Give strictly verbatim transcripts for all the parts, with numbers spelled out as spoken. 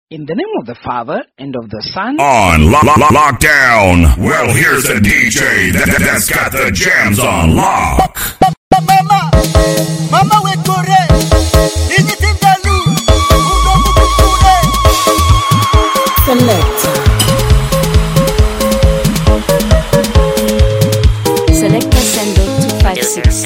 In the name of the Father, and of the Son. On lo- lo- lockdown. Well, here's the D J that, that, that's got the jams on lock. Mama, mama we kore, nini tindalu, uno mukure. Select. Select Sendo two five six.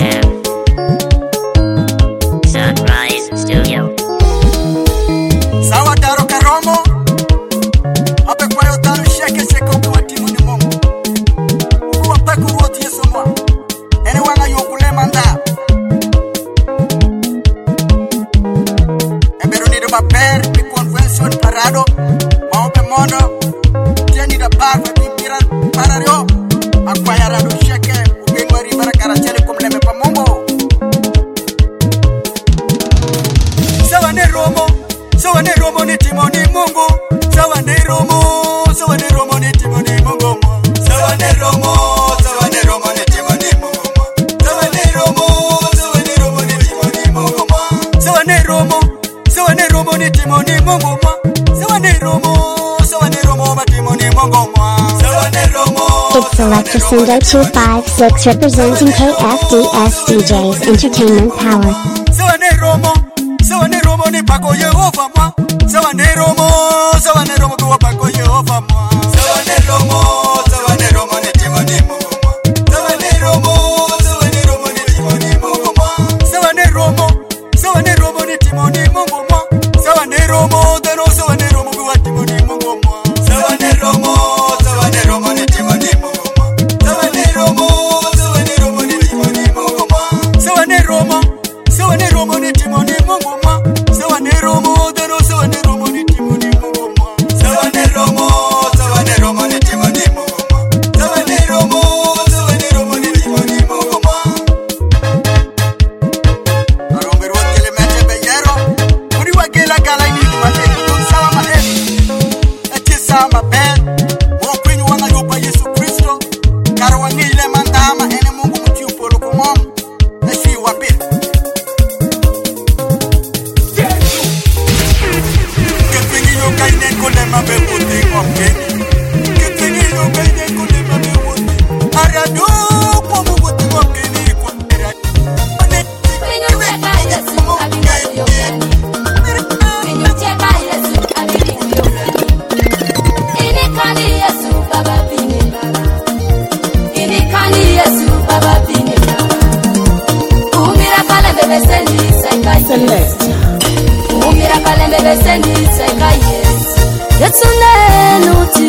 Sunrise Studio. Sawa daro karomo, ape kwa yo daro sheke seko kwa timu ni mongo. Uwa peku roti yeso mwa, ene wanga yokule manda. Ebero ni de maper, mi convention parado, maope mono, tieni da barba, mi pira parario, akwa ya rado sheke, ubenwari barakara chele kumleme pa mongo. Sawa ne romo, sawa ne romo ni timo ni mungu, sawa ne romo, sawa ne romo ni timo ni mungu, sawa ne romo, sawa ne romo ni timo ni mungu, sawa ne romo, sawa ne romo ni timo ni mungu, sawa ne romo, sawa ne romo ni timo ni mungu, sawa ne romo, sawa ne romo ma timo ni mungu, sawa ne romo. It's Selector Sendo two five six representing K F D S D Js Entertainment Power. Sawa ne romo, sawa ne romo ni pako Yehova mwa, sawa ne romo, sawa ne romo kwa pako Yehova mwa, sawa ne romo, sawa ne romo ni timo ni mungu mwa, sawa ne romo, sawa ne romo ni timo ni mungu mwa, sawa ne romo, sawa ne romo ni timo ni mungu mwa, sawa ne romo, dero sawa ne romo kwa timo ni mungu mwa, sawa ne romo, sawa ne romo ni timo ni mungu mwa, sawa ne romo, sawa ne romo ni timo ni mungu mwa, sawa ne romo, sawa ne romo ni timo ni mungu mwa, sawa ne romo, dero sawa ne romo ni timo ni mungu mwa, sawa ne romo, sawa ne romo ni timo ni mungu mwa, sawa ne romo, sawa ne romo ni timo ni mungu mwa. Arombe rote le mete beyero, kuri wagela gala ni mate ko sawa maheri, ati sama ben, mo kwinyu wanga yopa Yesu Kristo, karo wangile mandama ene Mungu mtiupolo kumom, na shi wapir. Select. Umira kalembe besendi seka yes. Yetsune nuti.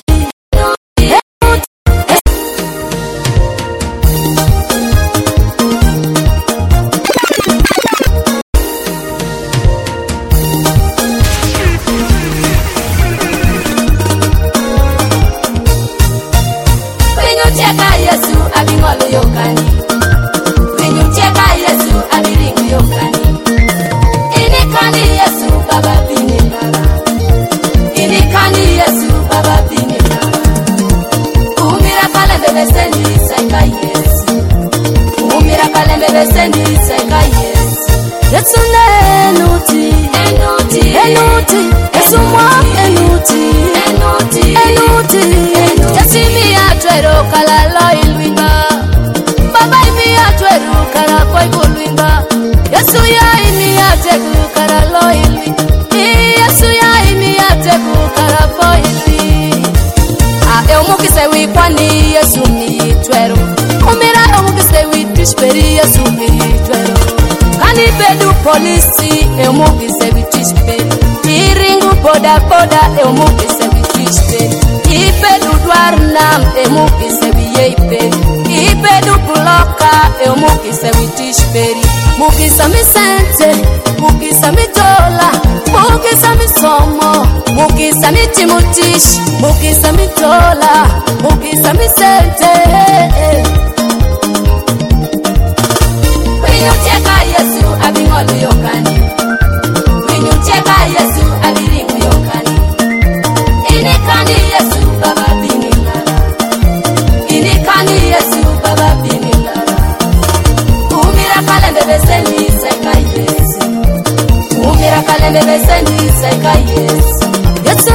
Kwenye cheka Yesu abingolo yokani. Kwenye cheka Yesu abiringu yokani. Inikani Yesu baba binenara. Inikani Yesu baba binenara. Umira kalembe besendi seka Yesu. Umira kalembe besendi seka Yesu. Yetsune enuti, enuti, enuti, esumwa enuti, enuti, enuti, yasimi atwero kalalo ilwinga. Baba imi atwero kalakoi kulwinga. Yesu ya imi ateku kalalo ilwi. Yesu ya imi ateku kalafo ilwi. Ah, eumukise wikwani Yesu ni twero. Umira eumukise witishperi Yesu ni twero. Kani bedu polisi eumukise witishperi. Iringu boda boda eumukise witishperi. Ibedu dwarnam eumukise wiyeperi. Ibedu buloka eumukise witishperi. Mukisa mi sente, mukisa mi dola, mukisa mi somo, mukisa mi timutish, mukisa mi dola, mukisa mi sente. Winyu cheka Yesu abingolu yokani. Winyu cheka Yesu abiringu yokani. Inikani Yesu baba binilala. Inikani Yesu baba binilala. Umira kalembe besendi seka Yesu. Umira kalembe besendi seka Yesu. Yesu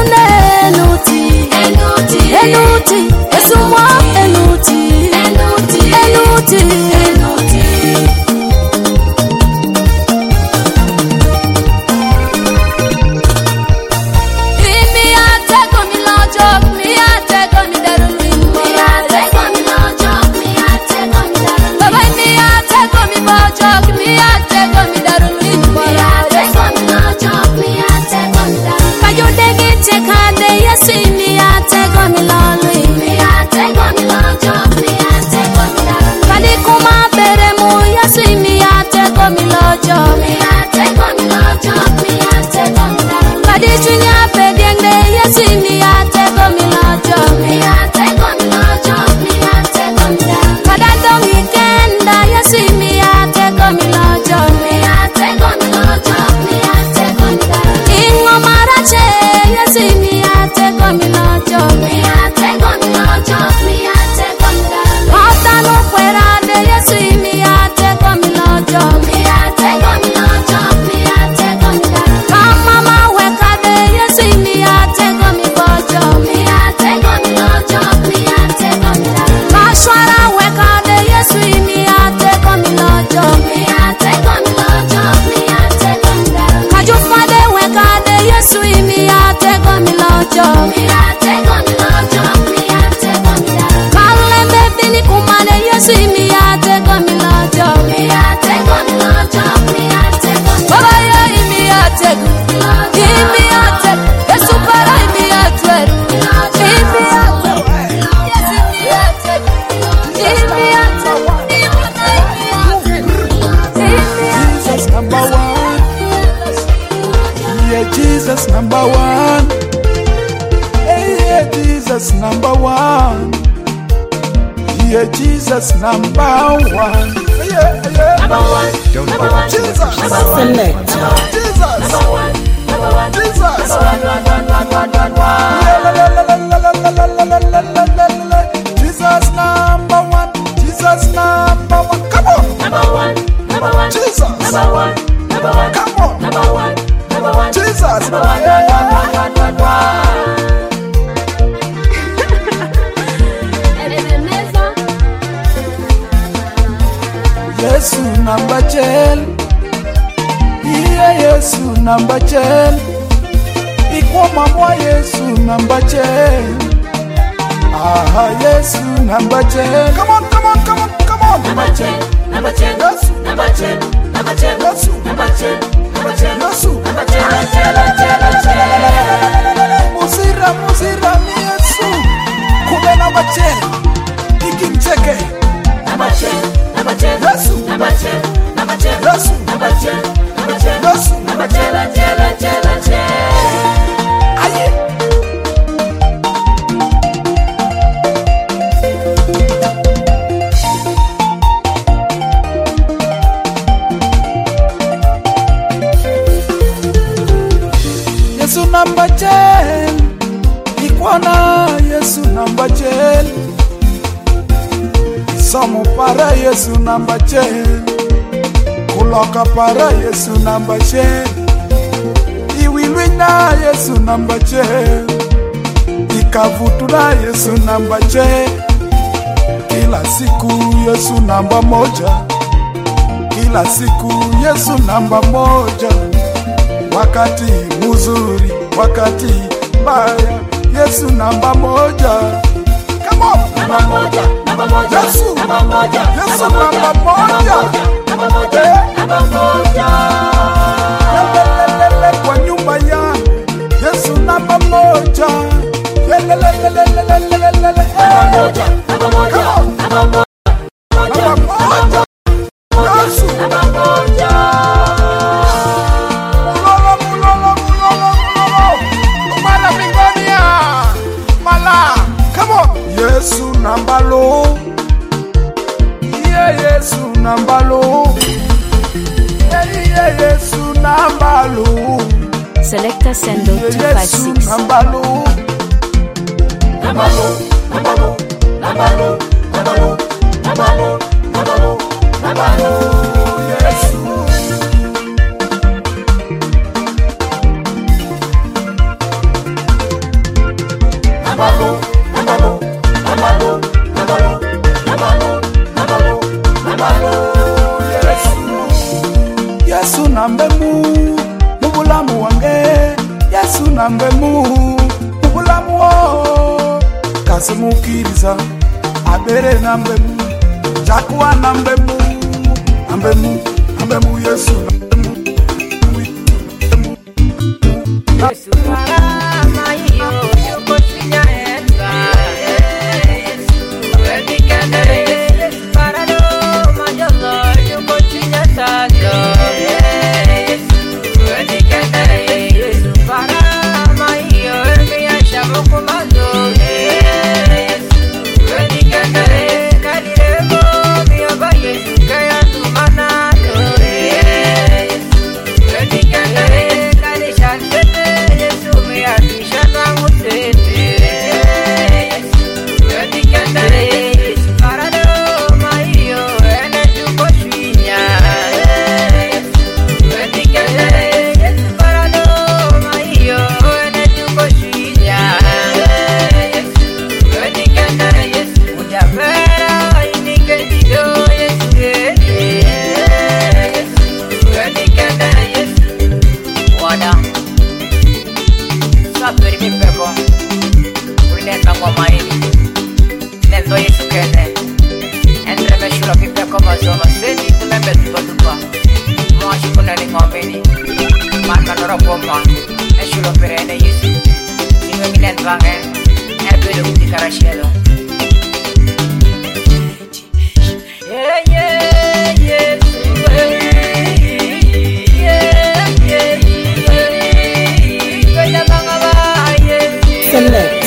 mi lolui. Mi atego mi lojo, mi atego mi lolui. Kadi kuma bere mu Yesu mi atego mi lojo. Mi atego mi lojo, mi atego mi lolui. Kadi chunya pedienge Yesu mi atego mi lojo. Mi atego mi lojo, mi atego mi lolui. Kada dongi kenda Yesu mi atego mi lojo. Mi atego mi lojo, mi atego mi lolui. Ingo marache Yesu mi atego mi lojo. Mi atego mi lojo, mi atego mi lolui. Kota no fuera de Yesu mi atego mi lojo. Mi atego mi lojo, mi atego mi lolui. Kama maweka de Yesu mi atego mi bojo. Mi atego mi lojo, mi atego mi lolui. Kashwara weka de Yesu mi atego mi lojo. Mi atego mi lojo, mi atego mi lolui. Kajufade weka de Yesu mi atego mi lojo. Mi atego mi lojo, mi atego mi lolui. Kalembe bini kumane Yesu mi atego mi lojo. Mi atego mi lojo, mi atego mi lolui. Baba yo mi atego, mi atego. Yesu para mi atego, mi atego. Yes mi atego, mi atego. Jesus number one. Yeah, Jesus number one. Hey, yeah, Jesus number one. Yeah, Jesus number one. Yeah, yeah. Number one. Number one. Jesus. Number one. Jesus. Number one. Number one. Jesus. Jesus number one. Jesus number one. Come on. Number one. Number one. Jesus. Number one. Number one. Come on. Number one. Number one. Jesus. Number one. Yesu number ten. Yeah, Yesu number ten. Ikwa mama Yesu number ten. Ah, Yesu number ten. Come on, come on, come on, come on. Number ten, number ten. Yesu number ten, number ten. Yesu number ten, number ten. Yesu number ten, number ten. Musira, musira mi Yesu. Kube number ten. Ikimcheke. Number ten, number ten. Yesu number ten, number ten. Yesu number ten, number ten. Yesu number ten, number ten, number ten. Aye. Yesu number ten. Ikwana Yesu number ten. Isomo para Yesu number ten. Kuloka para Yesu number ten. Iwilwina Yesu number ten. Ikavutula Yesu number ten. Kila siku Yesu namba moja. Kila siku Yesu namba moja. Wakati muzuri, wakati baya, Yesu namba moja. Come on, namba moja, namba moja. Yesu namba moja, Yesu namba moja, namba moja, namba moja. Lelelelele kwa nyumba yangu, Yesu namba moja. Lelelelelelelelele, namba moja, namba moja, namba moja, namba moja. Yesu namba moja. Yesu nambalo, yeah, Yesu nambalo, yeah, yeah, Yesu nambalo. Selector Sendo two five six. Yesu nambalo, nambalo, nambalo, nambalo, nambalo, nambalo, nambalo, nambalo. Yesu. Nambalo, nambalo. Nambalo, nambalo, nambalo, nambalo, nambalo, Yesu. Yesu nambemu, mubulamu wange. Yesu nambemu, mubulamu o. Kasimukiriza, abere nambemu. Jakuwa nambemu, nambemu, nambemu Yesu nambemu. Yesu para mayo, yuko sinya enza. na ngoma hii. Nendo Yesu kene. Entre me shula pipe kama zoma sedi kulembe tupa tupa. Mwashi kuna ni ngomeni. Maka nora goma. E shula perene Yesu. Sinwe nginen vange. Ebe lo kuti karashelo. Yeah, yeah, yeah. Select.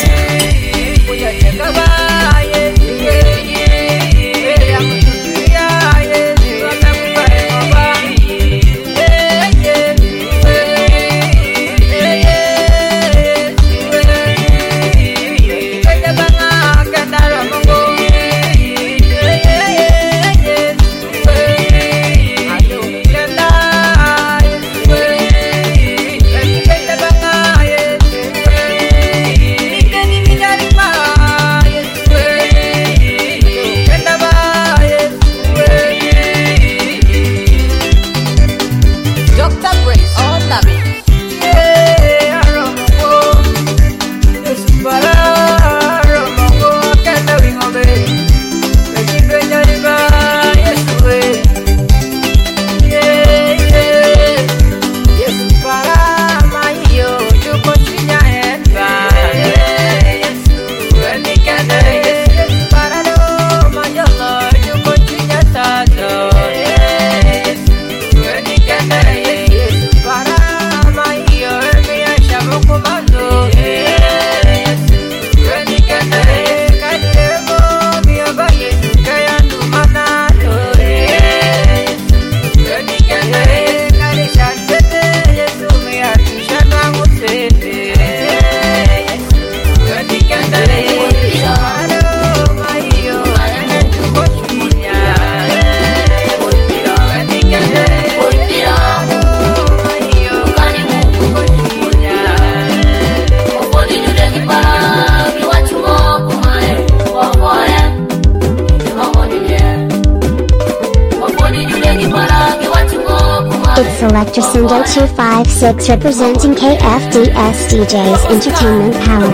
Selector Sendo two five six representing K F D S D Js Entertainment Power.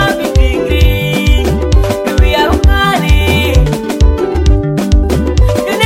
You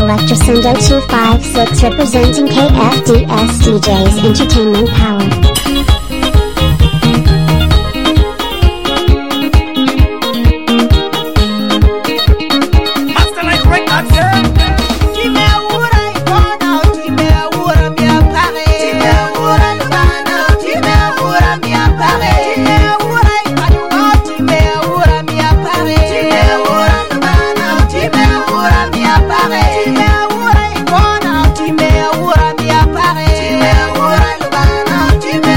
Selector Sendo two five six representing K F D S D Js Entertainment Power. Time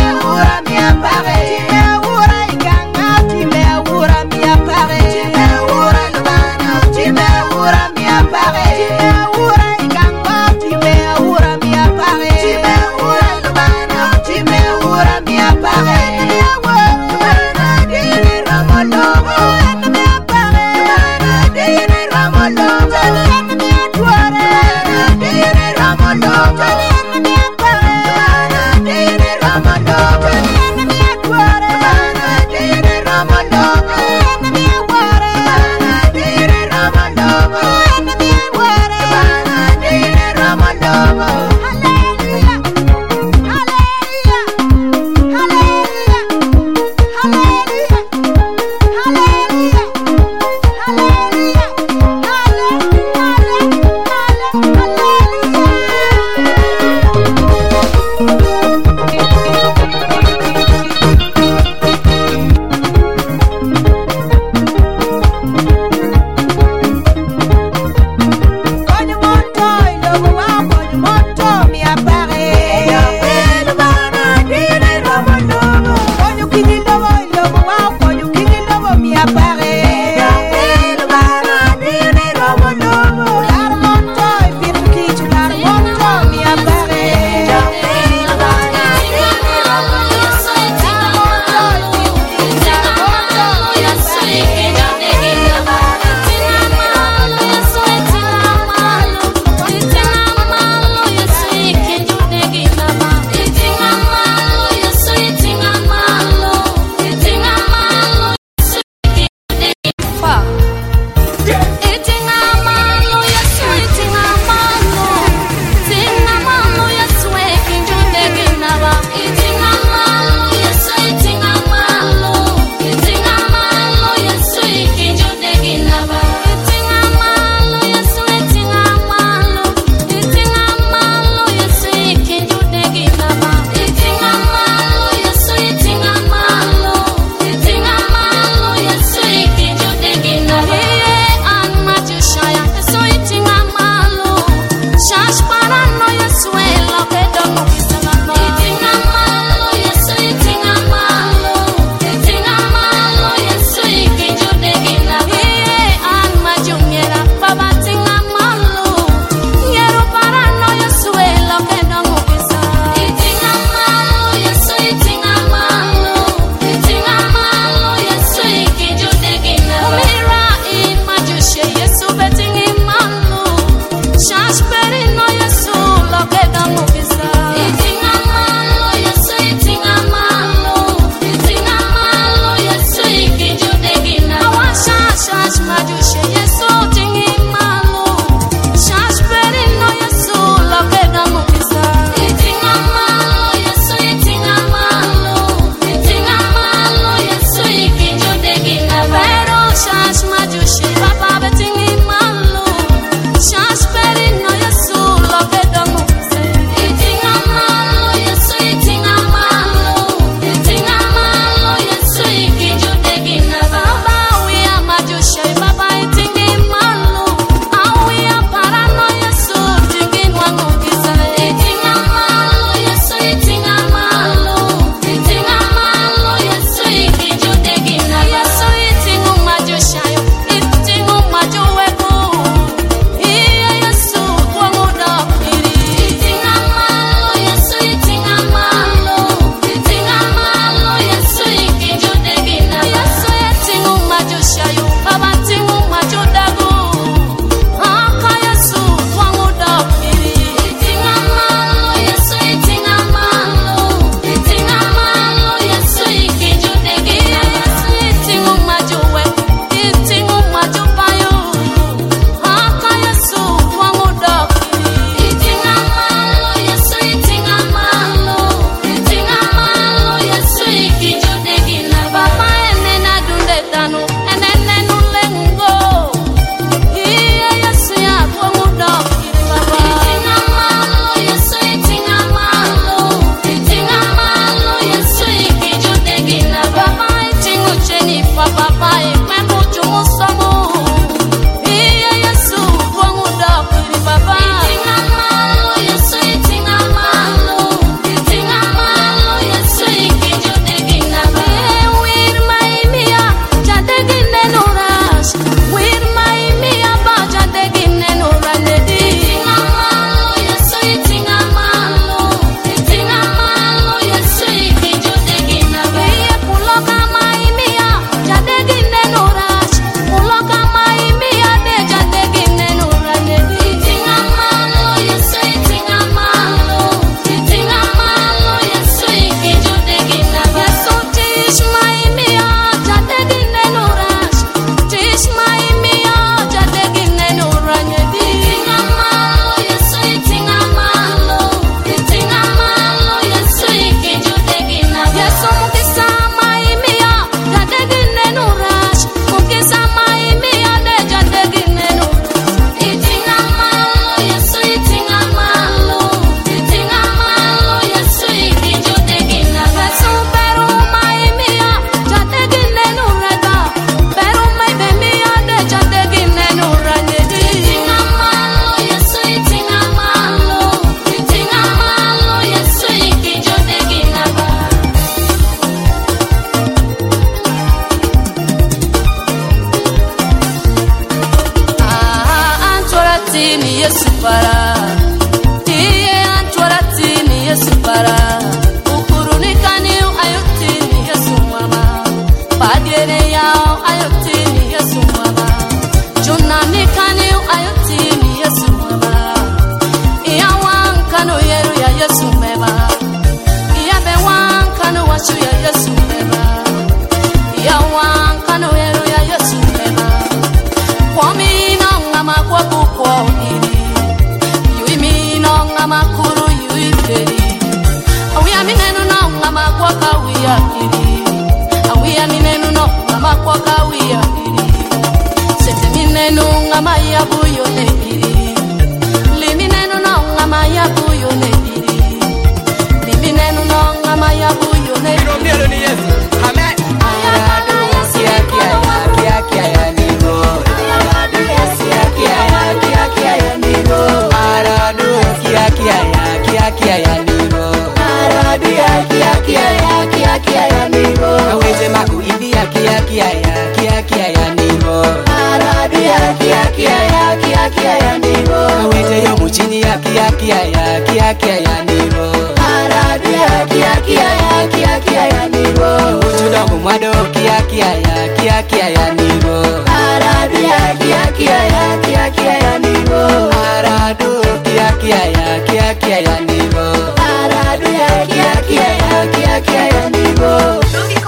tini Yesu para Iye antwala tini Yesu para Ukurunikani ayotini Yesu mama Padere yao ayotini Yesu mama Junanikani ayotini Yesu mama Iya wankano yeru ya Yesu mema Iya be wankano wachu ya Yesu mema Iya wankano yeru ya Yesu mema Kwa mina ngama kwa kukwa ili Yui mina ngama kuru yui feri Awia minenu na ngama kwa kawia ili Awia minenu na ngama kwa kawia ili Sete minenu ngama ya buyo ne ili Liminenu na ngama ya buyo ne ili Liminenu na ngama ya buyo ne ili Mielo ni Yesu, amen. Aradu kia kia ya kia kia ya nigo. Aradu kia kia ya kia kia ya nigo. Aradu kia kia ya kia kia ya nigo. Aradu kia kia ya kia kia ya nigo. Aweze maku ibi ya kia kia ya kia kia ya nigo. Aradu kia kia ya kia kia ya nigo. Aweze yo muchini ya kia kia ya kia kia ya nigo. Aradu kia kia ya kia kia ya nigo. Ujuda kumwado kia kia ya kia kia ya nigo. Aradu kia kia ya kia kia ya nigo. Aradu kia kia ya kia kia ya nigo. Aradu kia kia ya kia kia ya nigo.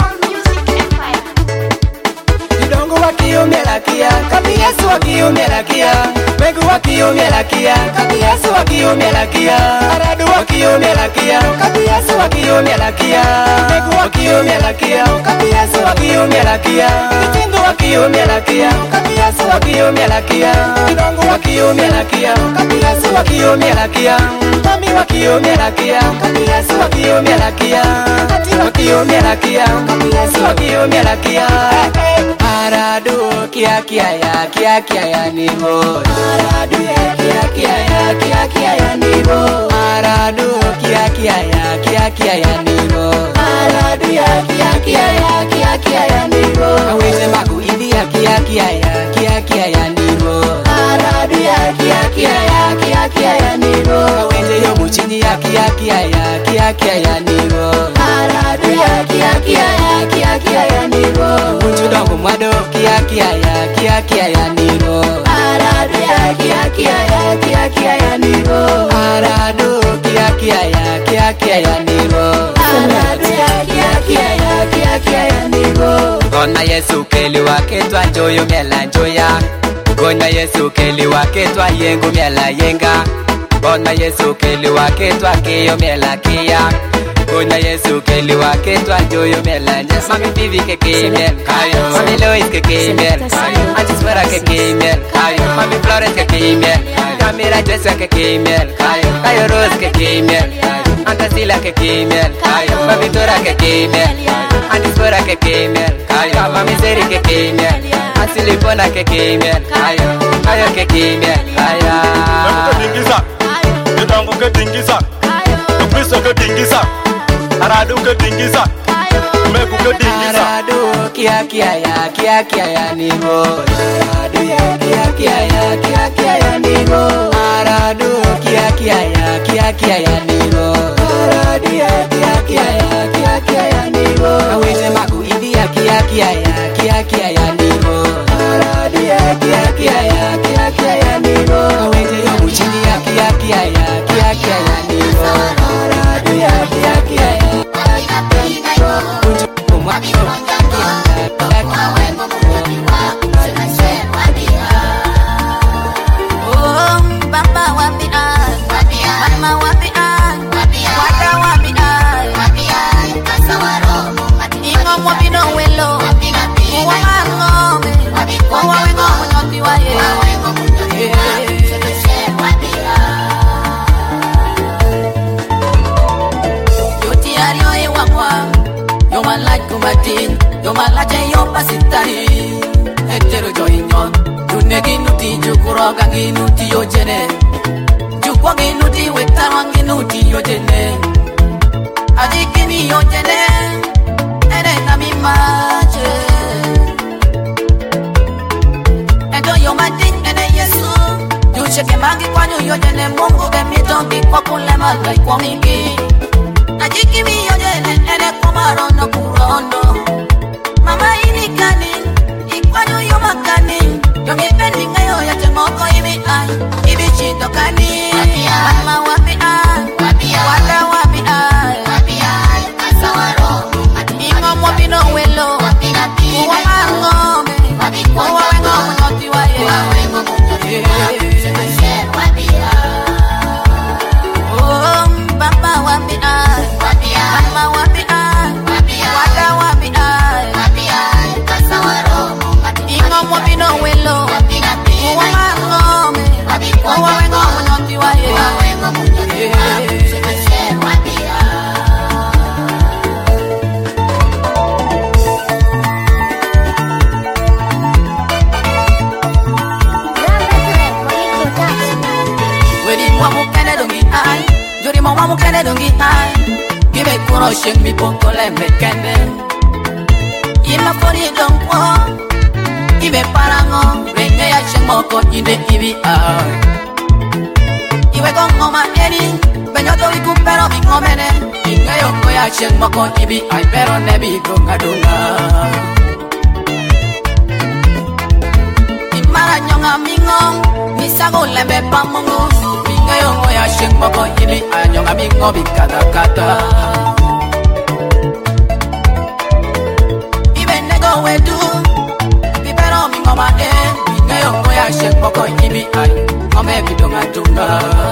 Idongo wakiumela kia, kabi Yesu wakiumela kia. Begu wakiumela kia, kabi Yesu wakiumela kia. Aradu wakiumela kia, kabi Yesu wakiumela kia. Begu wakiumela kia, kabi Yesu wakiumela kia. Kitingo wakiumela kia, kabi Yesu wakiumela kia. Idongo wakiumela kia, kabi Yesu wakiumela kia. Mami wakiumela kia, kabi Yesu wakiumela kia. Kati wakiumela kia, kabi Yesu wakiumela kia. Aradu kia kia ya kia kia ya nigo. Aradu kia kia ya kia kia ya nigo. Aradu kia kia ya kia kia ya nigo. Aradu kia kia ya kia kia ya nigo. Aweze maku ibi ya kia kia ya kia kia ya nigo. Aradu kia kia ya kia kia ya nigo. Aweze yo muchini ya kia kia ya kia kia ya nigo. Aradu kia kia ya kia kia ya nigo. Ujuda kumwado kia kia ya kia kia ya nigo. Aradu kia kia ya kia kia ya nigo. Aradu kia kia ya kia kia ya nigo. Aradu kia kia ya kia kia ya nigo. Gona Yesu keli wake twa njoyo miela njoya. Gona Yesu keli wake twa yengu miela yenga. Gona Yesu keli wake twa keyo miela kia. Gona Yesu keli wake twa njoyo miela njoya. Mami Vivi ke kemel kayo. Mami Lois ke kemel kayo. Antis Wera ke kemel kayo. Mami Flores ke kemel kayo. Camila Joshua ke kemel kayo. Kayo Rose ke kemel kayo. Anta Sila ke kemel kayo. Mami Tora ke kemel kayo. Antis Wera ke kemel kayo. Mami Seri ke kemel. Asili Bona ke kemel kayo. Kayo ke kemel kayo. Dingisa. Idongo ke dingisa. Kristo ke dingisa. Aradu ke dingisa. Meku ke dingisa. Aradu kia kia ya kia kia ya nigo. Aradu kia kia ya kia kia ya nigo. Aradu kia kia ya kia kia ya nigo. Aradu kia kia ya kia kia ya nigo. Aweze maku ibi ya kia kia ya kia kia ya nigo. Aradu kia kia ya kia kia ya nigo. Aweze yo muchini ya kia kia ya kia kia ya nigo. Aradu kia kia ya Oh, Baba wapi ai, Mama wapi ai, Wada wapi ai, Ingo wapi no welo, Uwa ngome, Uwa wengo mwenye waye. Yoti ario ewa kwa, yo malaj kumatin, yo malaje yo pasitari, hetero joinyon. Tunegi nuti jukuro gangi nuti yo jene. Jukwa gi nuti wetara gangi nuti yo jene. Adikini yo jene. Ere na mi mache. Endo yo matin ene Yesu. Sheke mangi kwa nyu yoje ne mungu ke mitongi kwa kule magai kwa mingi. Najiki mi yoje ne ene kwa marono kurondo. Mama ini kani, ikwa nyu yo makani. Yo mi pendi ngayo ya temoko ibi ai, ibi chito kani. Mama wapi ai, wala wapi ai. Ingo mo bino welo, uwa mangome, uwa wengo mnoti wa ye. Oh, Baba wapi ai, Mama wapi ai, wala wapi ai. Ingo mo bino welo, uwa mangome, uwa wengo mnoti wa ye. Juri mama mukene dungi ai, give kuno sheng mi poko le mekene. Ima fori dongpo, give parango, renge ya sheng moko ide ibi ai. Iwe gongo ma eni, benyoto iku pero mi ngomene. Inge yongo ya sheng moko ibi ai, pero nebi dunga dunga. Imara nyonga mingong, misago lembe pamungu. Ngayongo ya sheng moko ibi anyonga mingo bikata kata. Ibe nego wedu, bibero mingo ma e. Ngayongo ya sheng moko ibi ay, ngome bidonga tunga.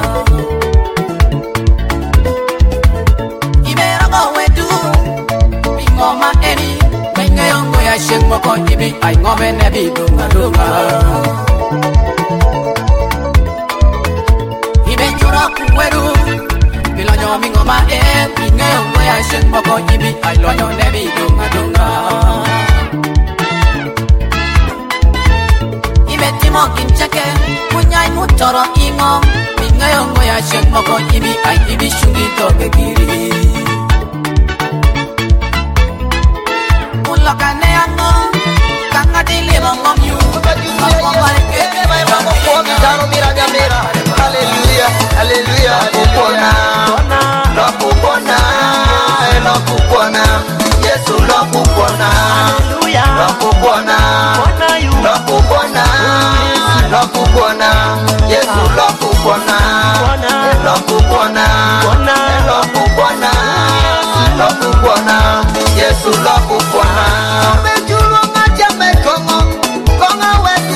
Ibe rogo wedu, mingo ma eni. Ngayongo ya sheng moko ibi ay, ngome ne bidonga tunga. Wedu, bilonyo mingo ma e, inge ungo ya sheng moko ibi, ay lonyo nebi dunga dunga. Ibe timo kinchake, kunyai mutoro ingo, inge ungo ya sheng moko ibi, ay ibi shungi toge kiri. Uloka ne ango, kanga dili mongo miu, mongo marike, mongo kuoga, mira mira. Hallelujah, hallelujah, kupona, lo kupona, lo kupona, Yesu lo kupona, lo kupona, lo kupona, lo kupona, Yesu lo kupona, lo kupona, lo kupona, lo kupona, Yesu lo kupona. Bejulo ngaja mekongo, konga wetu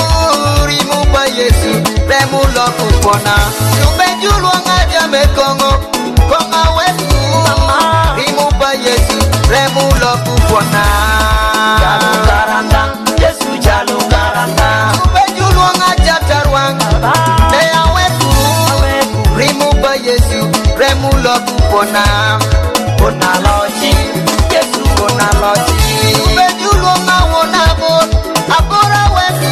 rimu pa Yesu. Remu lo kupona, Yube julu ngaja mekongo, konga wetu, rimu pa Yesu, remu lo kupona. Jalu karanda, Yesu jalu karanda. Yube julu ngaja tarwang, Dea wetu, rimu pa Yesu, remu lo kupona. Kona loji, Yesu kona loji. Yube julu ngawona bon, akora wetu,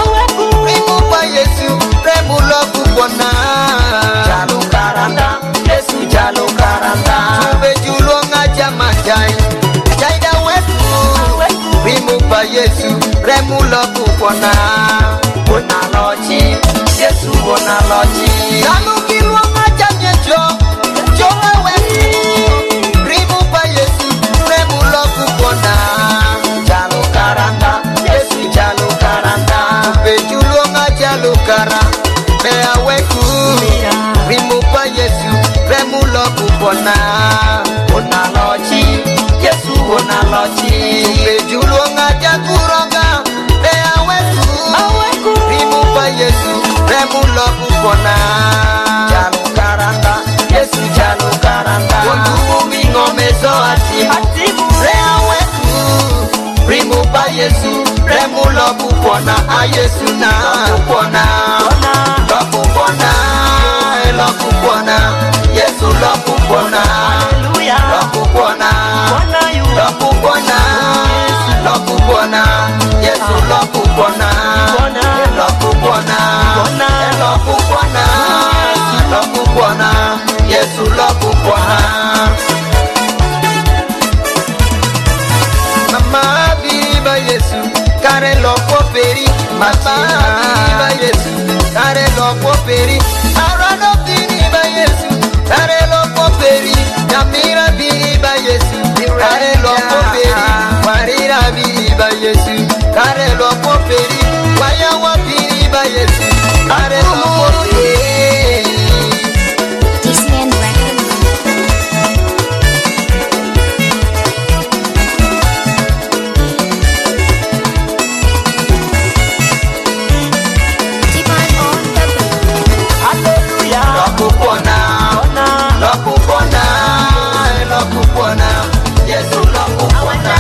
rimu pa Yesu. Remu lo kupona, jalu karanda, Yesu jalu karanda. Chube julo ngaja majai, jaida wetu, rimu pa Yesu, remu lo kupona. Bona loji, Yesu bona loji. Jalu kilwa ngaja nyejo, jola wetu, rimu pa Yesu, remu lo kupona. Jalu karanda, Yesu jalu karanda. Chube julo ngaja lukara. Mea weku, rimu pa Yesu, remu lo kupona. Ona loji, Yesu ona loji. Chube julo ngaja kuroga. Mea weku, rimu pa Yesu, remu lo kupona. Jalu karanda, Yesu jalu karanda. Wongu mingo mezo atimu, rea weku, rimu pa Yesu, remu lo kupona. A Yesu na kupona. Lo kupona, lo kupona, Yesu lo kupona, lo kupona, lo kupona, lo kupona, Yesu lo kupona, lo kupona, lo kupona, lo kupona, Yesu lo kupona. Mama viva Yesu, kare lo peri, mama viva Yesu, kare lo ba Yesu kare lo po peri waya wa piri ba Yesu kare lo po peri Disneyland Records. Hallelujah. Nakupona, nakupona, nakupona, Yesu nakupona.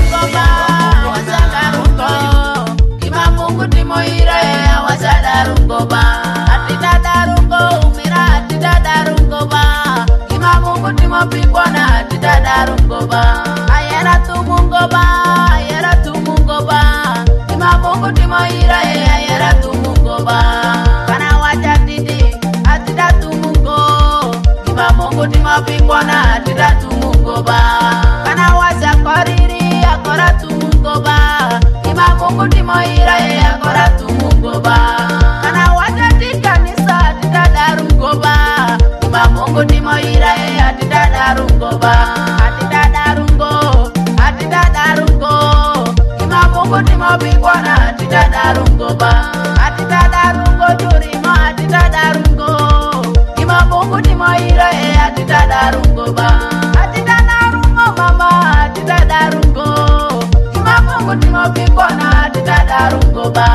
Mungu timoire awasadarungo ba atidadarungo umira atidadarungo ba Ima Mungu timopikwa na atidadarungo ba ayera tumungo ba ayera tumungo ba Ima Mungu timoire ayera tumungo ba kana wajatidi atidatumungo Ima Mungu timopikwa na atidatumungo ba kana wasakoriri akora tumungo ba Ima Mungu timoira ye agora tumungo ba kana watati kanisa atitadarungo ba Ima Mungu timoira ye atitadarungo ba atitadarungo atitadarungo Ima Mungu timopikwa na atitadarungo ba atitadarungo jurimo atitadarungo Ima Mungu timoira ye atitadarungo ba atitadarungo mama atitadarungo Mungu timopikwa na atidadarungo ba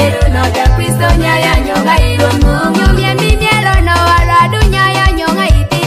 Kristo nyaya nyonga iromu Nyumye mimielo no aradu nyaya nyonga iti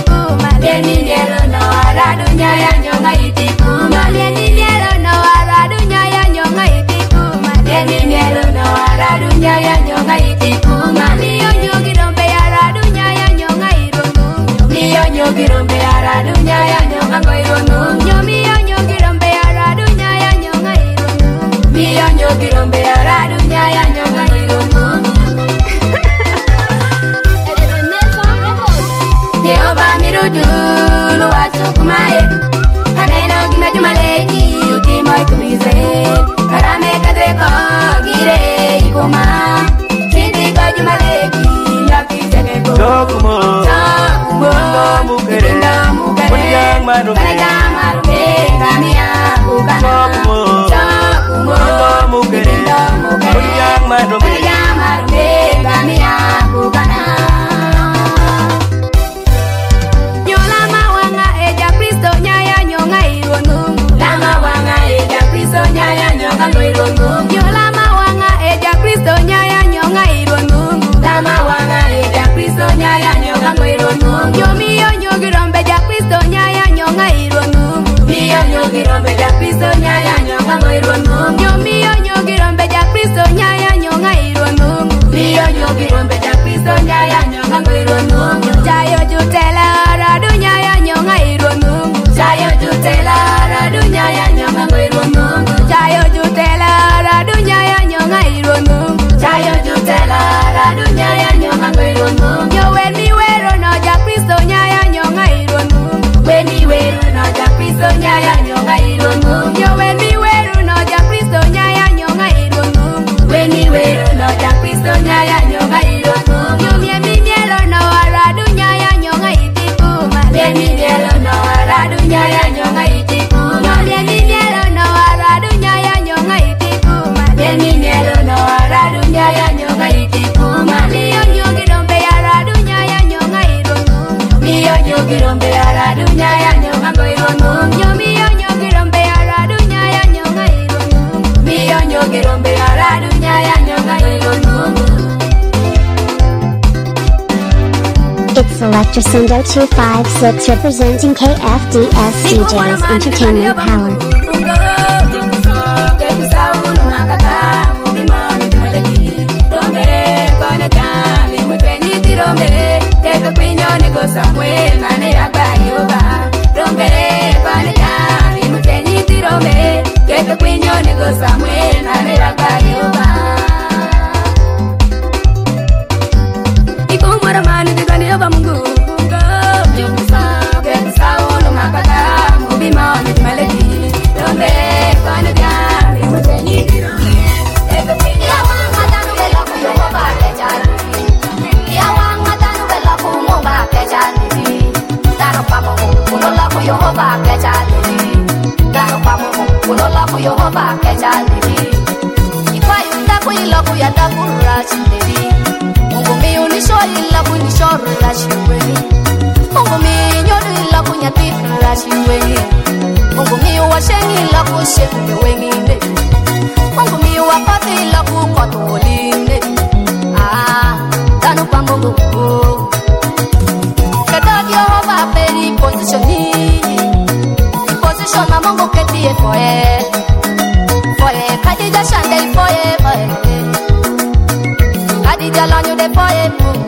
girombe ja Kristo nyaya nyonga ngoirwa Mungu. Yo miyo nyo girombe ja Kristo nyaya nyonga irwa Mungu. Miyo nyo girombe ja Kristo nyaya nyonga ngoirwa Mungu. Chayo jutela radu nyaya nyonga irwa Mungu. Chayo jutela radu nyaya nyonga ngoirwa Mungu. Chayo jutela radu nyaya nyonga irwa Mungu. Chayo jutela radu nyaya nyonga ngoirwa Mungu. Yo wen mi wero no ja Kristo nyaya nyonga irwa Mungu. Wen mi wero no ja Kristo nyaya nyonga irwa Mungu. Yo wen mi wero no ja Kristo nyaya nyonga irwa Mungu. Wen mi wero no ja Kristo nyaya nyonga irwa Mungu. Yo mie mi mielo no aradu nyaya nyonga itikuma. Mie mi mielo no aradu nyaya nyonga itikuma. Yo mie mi mielo no aradu nyaya nyonga itikuma. Mie mi mielo no aradu nyaya nyonga itikuma. Miyo nyogi dombe aradu nyaya nyonga irwa Mungu. Miyo nyogi dombe aradu nyaya nyonga irwa Mungu. Yo miyo nyogi dombe aradu nyaya nyonga irwa Mungu. Miyo nyogi dombe aradu nyaya nyonga irwa Mungu. It's Selector Sendo two five six representing K F D S D Js Entertainment Power. Samuel mane abayoba rombe bane kami muteni tirome keke kwinyo nego Samuel mane abayoba ikumara mane digani yoba Mungu jumsa kesa ulu makata mubima nimeleki rombe bane kami muteni tirome keke kwinyo matanu bela kuyoba kechari Unola ku Yehova kechali, dano pamu unola ku Yehova kechali. Ikwa yunda ku ilo ku yada kurachi devi. Mungu mi unisho ilo ku nisho rachi wewe. Mungu mi nyodu ilo ku nyati rachi wewe. Mungu mi washengi ilo ku sheku wewe devi. Mungu mi wapati ilo ku kwatoli devi. Ah, dano pamu Yehova peri position position na Mungu ketie foye foye kadija shande foye foye kadija lanyo de foye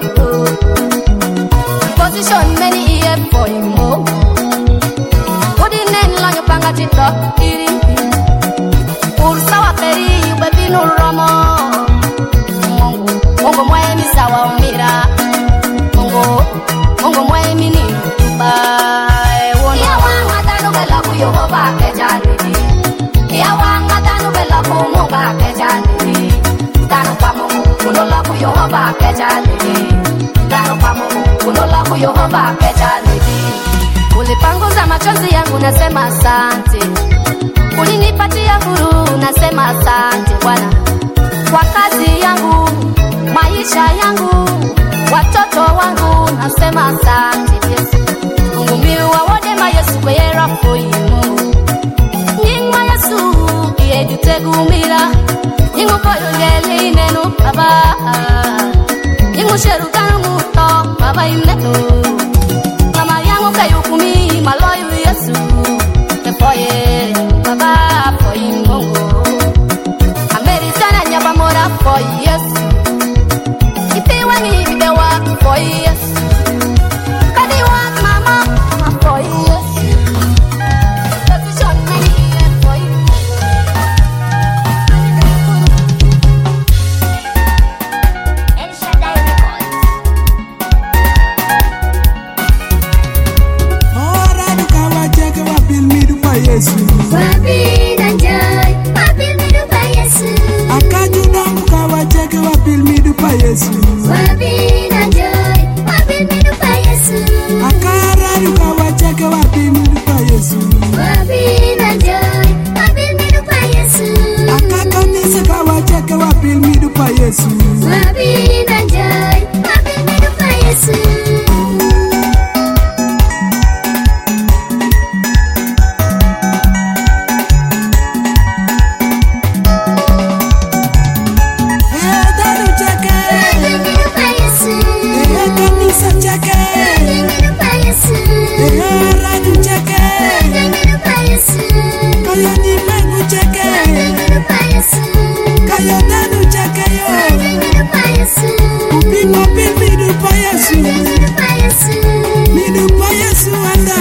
position many iye foye mo odinen lanyo panga tiktok iri ursa wa peri ubebinu romo Mungu Mungu mwae ni sawa umira Mungu Mungu mwae mini bae wono ya wanga tanu bela ku Yehova kechali ya wanga tanu bela ku Mungu kechali tanu pa Mungu unola ku Yehova kechali tanu pa Mungu unola ku Yehova kechali ulipanguza machozi yangu nasema asante ulinipatia huru nasema asante Bwana kwa kazi yangu maisha yangu watoto wangu nasema asante Yesu Mungu miwa wode ma Yesu kwera foyimu Nyingma Yesu iye jutegumira Nyingu koyo ngeli nenu baba Nyingu sheru kanu to baba inetu Mama yangu kayukumi maloyu Yesu Tefoye baba foyimu Amerikana nyaba mora foyi Yesu Ipi wangi bide wak foyi Yesu Kadi wak mama foyi Yesu Position meni foyi El Shaddai Records Ora duka wacheke wapil midu pa Yesu Wapi nanjay wapil midu pa Yesu Akaju dongu ka wacheke wapil midu pa Yesu Wapi nanjay wapil midu pa Yesu Akara duka wacheke wapil midu pa Yesu Wapi nanjay wapil midu pa Yesu Akakanisa ka wacheke wapil midu pa Yesu Wapi nanjay wapil midu pa Yesu Kayo ni mengu cheke Kayo danu cheke yo Upingo pipidu pa Yesu Midu pa Yesu anda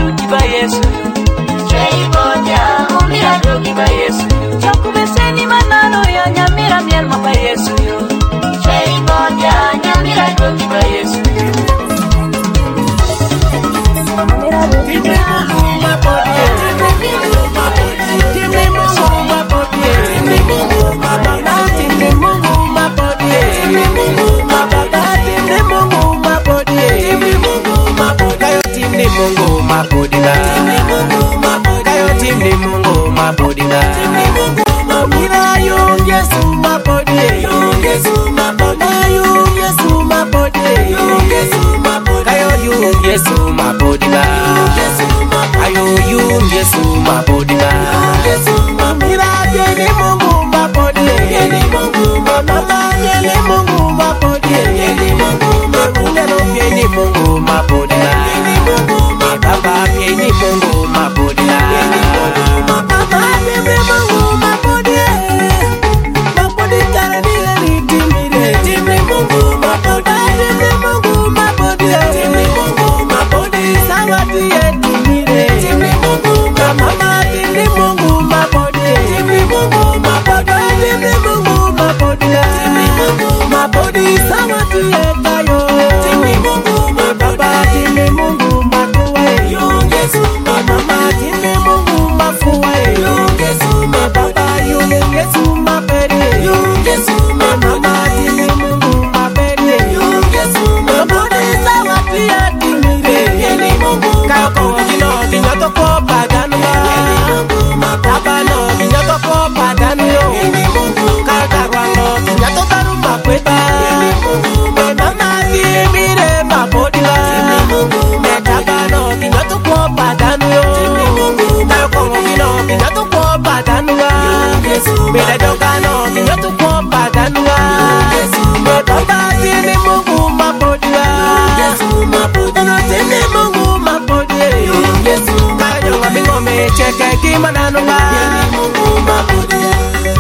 Yesu, Yesu, Yesu, nyamira miel mapa Yesu yo. Chei moja nyamira dogi pa Yesu yo. Timne Mungu mapodie, timne Mungu mapodie, timne Mungu mapodie, timne Mungu mapodie, timne Mungu mapodie, timne Mungu mapodie, timne Mungu mapodie, kayo timne Mungu mapodie, timne Mungu mapodie, kayo timne Mungu mapodie, timne Mungu mapodie, yung Yesu mapodie, yung Yesu mapodie, yung Yesu mapodie, yung Yesu mapodie, kayo yung Yesu mapodie, ayo yung Yesu mapodie, Yesu mapodie, yeni Mungu mapodie, yeni Mungu mama, yeni Mungu mapodie, yeni Mungu mapodie, yeni Mungu mapodie, yeni Mungu mapaba, yeni Mungu mapodie, yeni Mungu mapaba, yeni Mungu mapodie, mapodie karani yeni timire, timre Mungu mapodie, timre Mungu mapodie, timre Mungu mapodie, sawati yeni timire, timre Mungu mama, timre Mungu mapodie, timre Mungu mapodie, timre Mungu mapodie, timre Mungu mapodie, sawati yeni tayo, timre Mungu mapaba, timre Mungu mapodie, yung Yesu mama, timre Mungu mapodie, yung Yesu mapaba, yung Yesu mapodie, yung Yesu mama, timre Mungu mapodie, yung Yesu mapodie, sawati yeni timire, yeni Mungu kayo ko kino kino to ko padanwa, yeni Mungu mapaba no kino to ko padanyo, yeni Mungu kayo karwango kino to taru mapweta, yeni Mungu mama timire mapodila, yeni Mungu mapaba no kino to ko padanyo, yeni Mungu kayo ko kino kino to ko padanwa, Yesu bele dogano kino to ko padanwa, Yesu mapaba yeni Mungu mapodila, Yesu mapodila, yeni Mungu mapodila, Yesu kayo ngamingo mecheke kimananwa, yeni Mungu mapodila.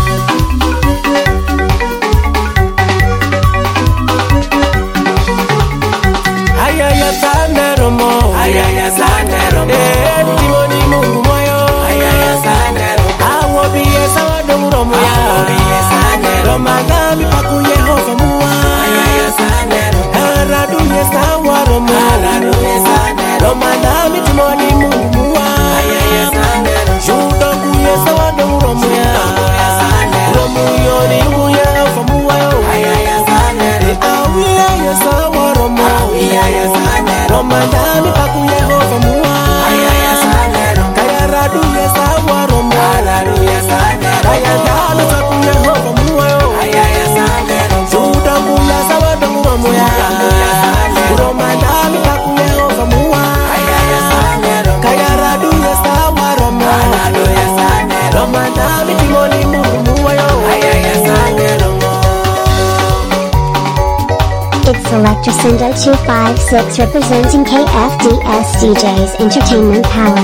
Ayaya saneromo, ayaya saneromo, eh timoni Mungu moyo, ayaya saneromo, awo biye sawadonguromo ya, awo biye saneromo, magami paku Yehova muwa, ayaya saneromo, aradu ye sawaromo, aradu ye saneromo, magami timoni Mungu muwa, ayaya saneromo, judo kuye sawadonguromo ya, ayaya saneromo, romo yoni kuye Yehova muwa yo, ayaya saneromo, awiya ye sawaromo, awiya ye saneromo, magami paku Yehova muwa, ayaya saneromo, kaya radu ye sawaromo, aradu ye saneromo, kaya gami paku Yehova muwa yo, ayaya saneromo, judo kuye sawadonguromo ya, romo magami paku Yehova muwa, ayaya saneromo, kaya radu ye sawaromo, aradu ye saneromo, magami timoni Mungu muwa yo, ayaya saneromo. It's Selector Sendo two five six representing K F D S D Js Entertainment Power.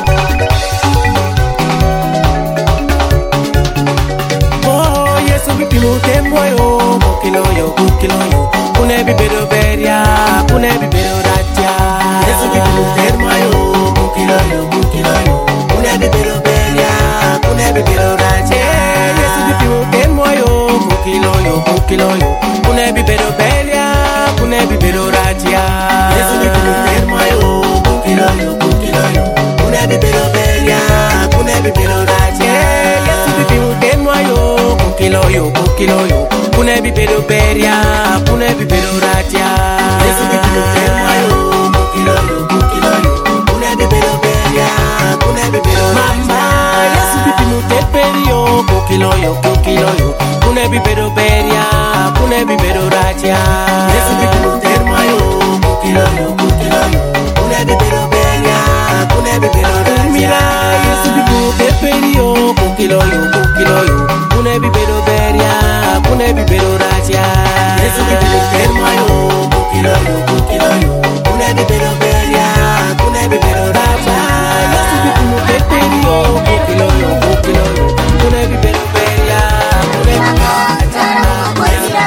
Oh, Yesu bibi mutembo yo, bukilo yo, bukilo yo, kune bibero beria, kune bibero ratia. Yesu bibi mutembo yo, bukilo yo, bukilo yo, kune bibero beria, kune bibero ratia. Yesu bibi mutembo yo, bukilo yo, bukilo yo, kune bibero beria, kune bibero ratia. Yesu bibi mutembo yo, bukilo yo, bukilo yo, kune bibero beria, kune bibero ratia. Yesu bibi mutembo yo, bukilo yo, bukilo yo, kune bibero beria, kune bibero ratia. Yesu bibi mutembo yo, bukilo yo, bukilo yo, kune bibero beria, kune bibero mama. Yesu bibi mutembo yo, bukilo yo, bukilo yo, kune bibero beria, kune bibero ratia. Yesu bibi mutembo yo, bukilo yo, bukilo yo, kune bibero beria, kune bibero ratia. Yesu bibi mutembo yo, bukilo yo, bukilo yo, kune bibero beria, kune bibero ratia. Yesu bibi mutembo yo, bukilo yo, bukilo yo, kune bibero beria, kune bibero ratia. Yesu bibi mutembo yo, bukilo yo, bukilo yo, kune bibero beria, kune bibero ratia.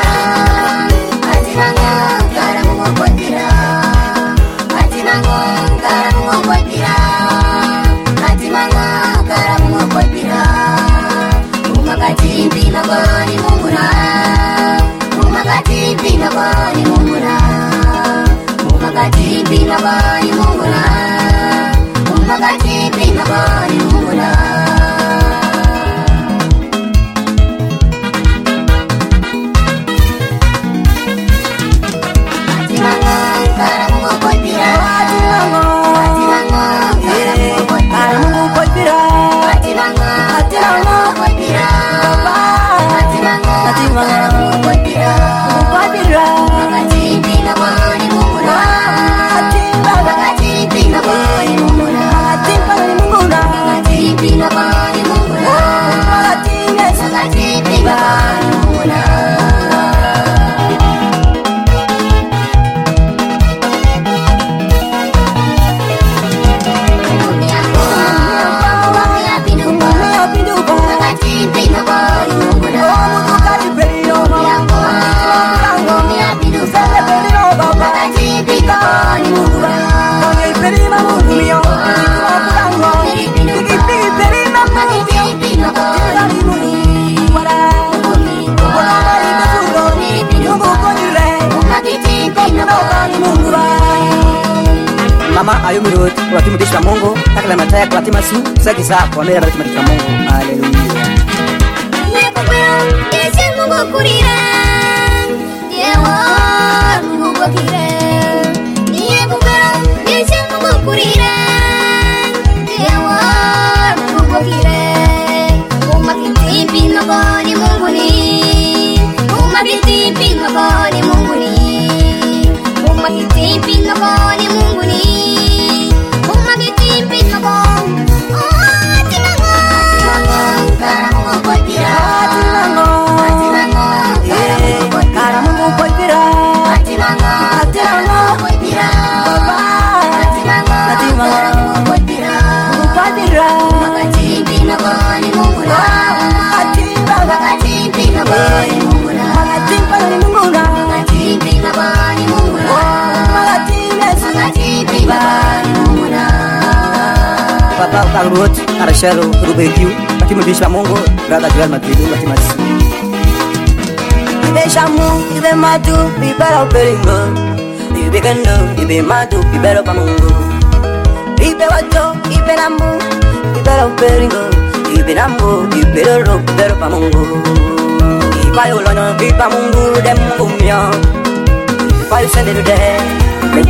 Hatima pinagoni mungura Umagati pinagoni mungura Umagati pinagoni mungura Umagati pinagoni mungura Mama ayo mirut wakati mudisha Mungu takala mataya kwa timasu saki sa kwa mera bati matika Mungu haleluya Nekubera ese Mungu kurira Yewo Mungu kokire Nekubera ese Mungu kurira Yewo Mungu kokire Umakiti pino koni Mungu ni Umakiti pino koni Mungu ni Umakiti pino koni Mungu ni Papa Karut Arasharo Rubekiu Bati mudisha Mungu Brother Joel Makidu Bati masi Ibe shamu Ibe matu Ibero peringo Ibe kendo Ibe matu Ibero pamungu Ibe wato Ibe nambu Ibero peringo Ibe nambu Ibero ro Ibero pamungu Iba yolono Iba mungu Demu umyo Iba yusende dude Ibe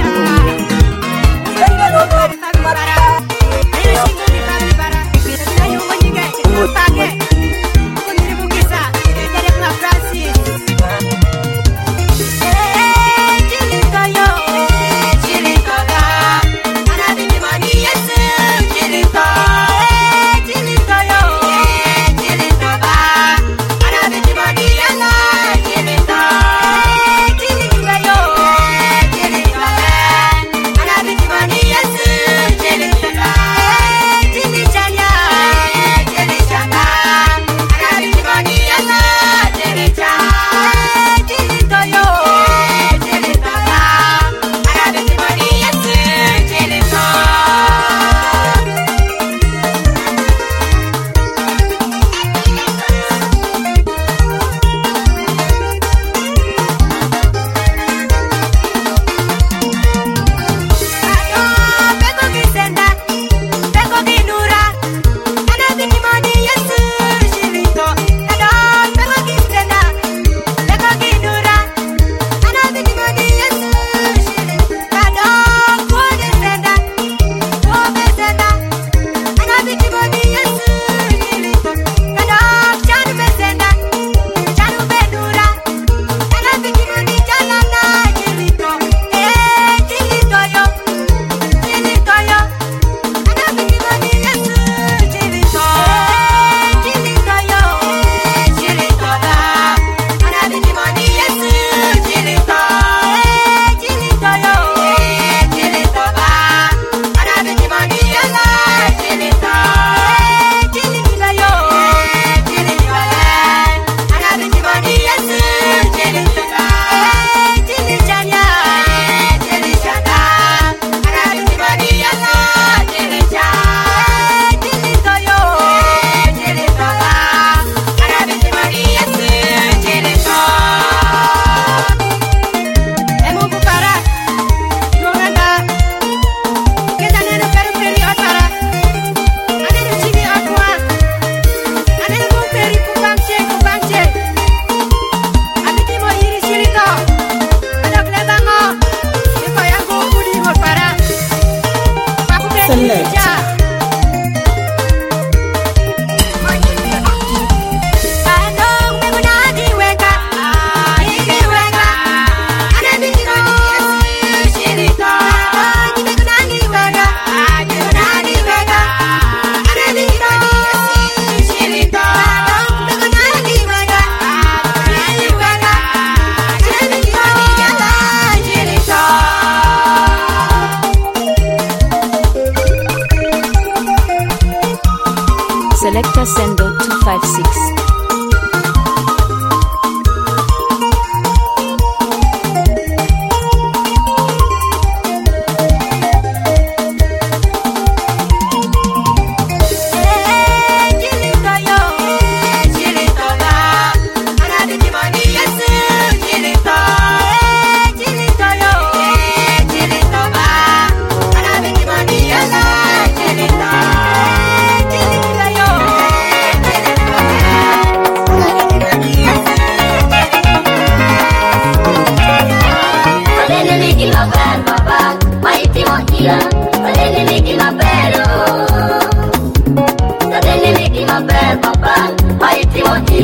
Chilito,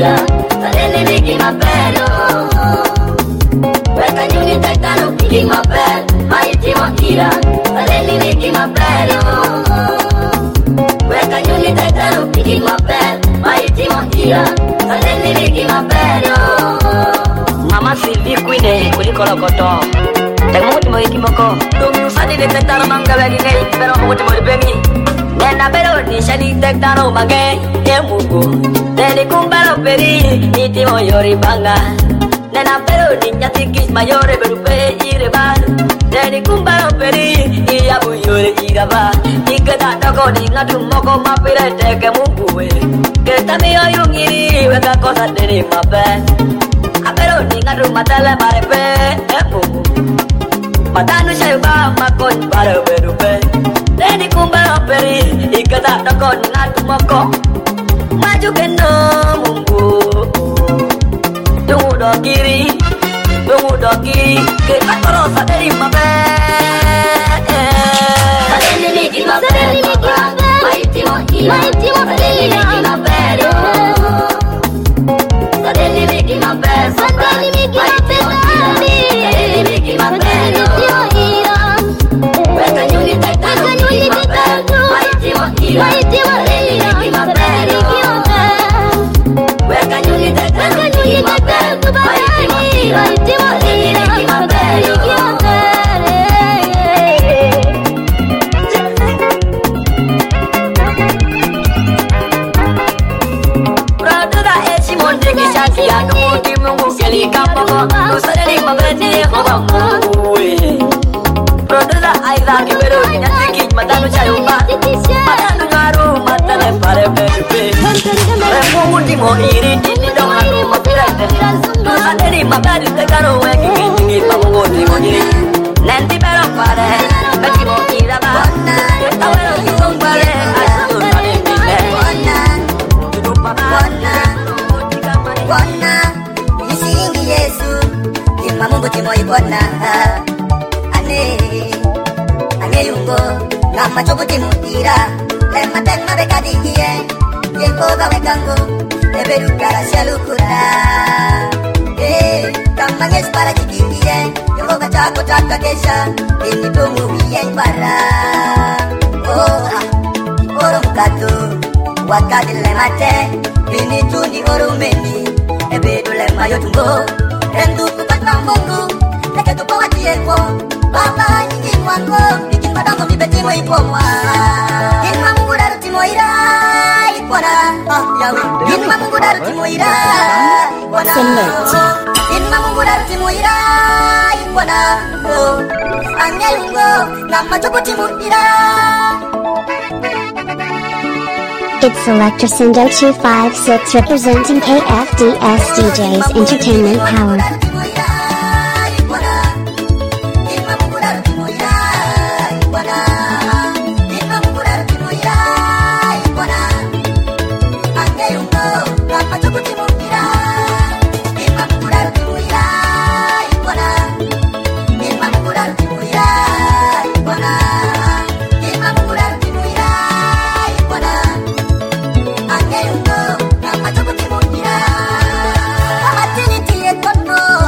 ira, salele miki mapelo. Weka nyuni tekano piki mapel, maitimo ira, salele miki mapelo. Weka nyuni tekano piki mapel, maitimo ira, salele miki mapelo. Mama Sylvie Queen kuliko lokoto. Tek mungu timo iki moko. Dumi usadi de tektano manga bagi nei, pero mungu timo ibengi. Nena pero ni shadi tektano manga ye mungu. Neni kumbalo peri, ni timo yori banga. Nena pero ni nyati kis mayore berupe ireba. Neni kumbalo peri, iya bu yore iraba. Nikata toko ni ngatu moko mapire teke mungu we. Keta mi oyungiri weka kosa neni mape. Apero ni ngadu matala marepe epu matanu sheba makon bare berupe deni kumbalo peri ikata dokon ngadu moko maju keno mungu tungu dokiri tungu dokiri ke katoro saderi mabe sadeli miki mabe maitimo ira maitimo sadeli miki mabe Sadeli miki mapel, sadeli miki mapel, sadeli miki mapel, weka nyuni tekano miki mapel, maitimo ira, sadeli miki mapel, weka nyuni tekano miki mapel, maitimo ira, sadeli miki mapel. Ya kumuti mungu keli kapoko Kusareli mabeni koba muwe Produza aiza kibero Nyatiki matanu chayumba Matanu ngaru matane pare pepe Remungu timo iri Ini dong haru mapirete Kusareli mabeni tekano weki Kintingi pamungu timo iri Nanti pero pare Betimo iraba Kita wero kisong pare Asu nade kime Duduk papa Bwana, nisingi Yesu, kima Mungu timo ibona. Ane, ane yungo, ngama chobu timo ira. Lema tenma bekadi iye, yempo gawe kango, eberu kara shalukuna. Eh, kama nges para chiki iye, yempo kachako chaka kesha, ini tungu iye para. Oh, oro mukatu, wakadi lemate, ini tundi oro meni. Ebe dole mayo tumbo Rendu kukat mamboku Neke tupo wajieko Baba nyingi mwango Bikin badango mi beti mo ipomwa Inma mungu daru timo ira Ipona Inma mungu daru timo ira Ipona Inma mungu daru timo ira Ipona Anya yungo Nama choko timo ira It's Selector Sendo two five six representing K F D S D Js Entertainment Power. Mama tini tiye kono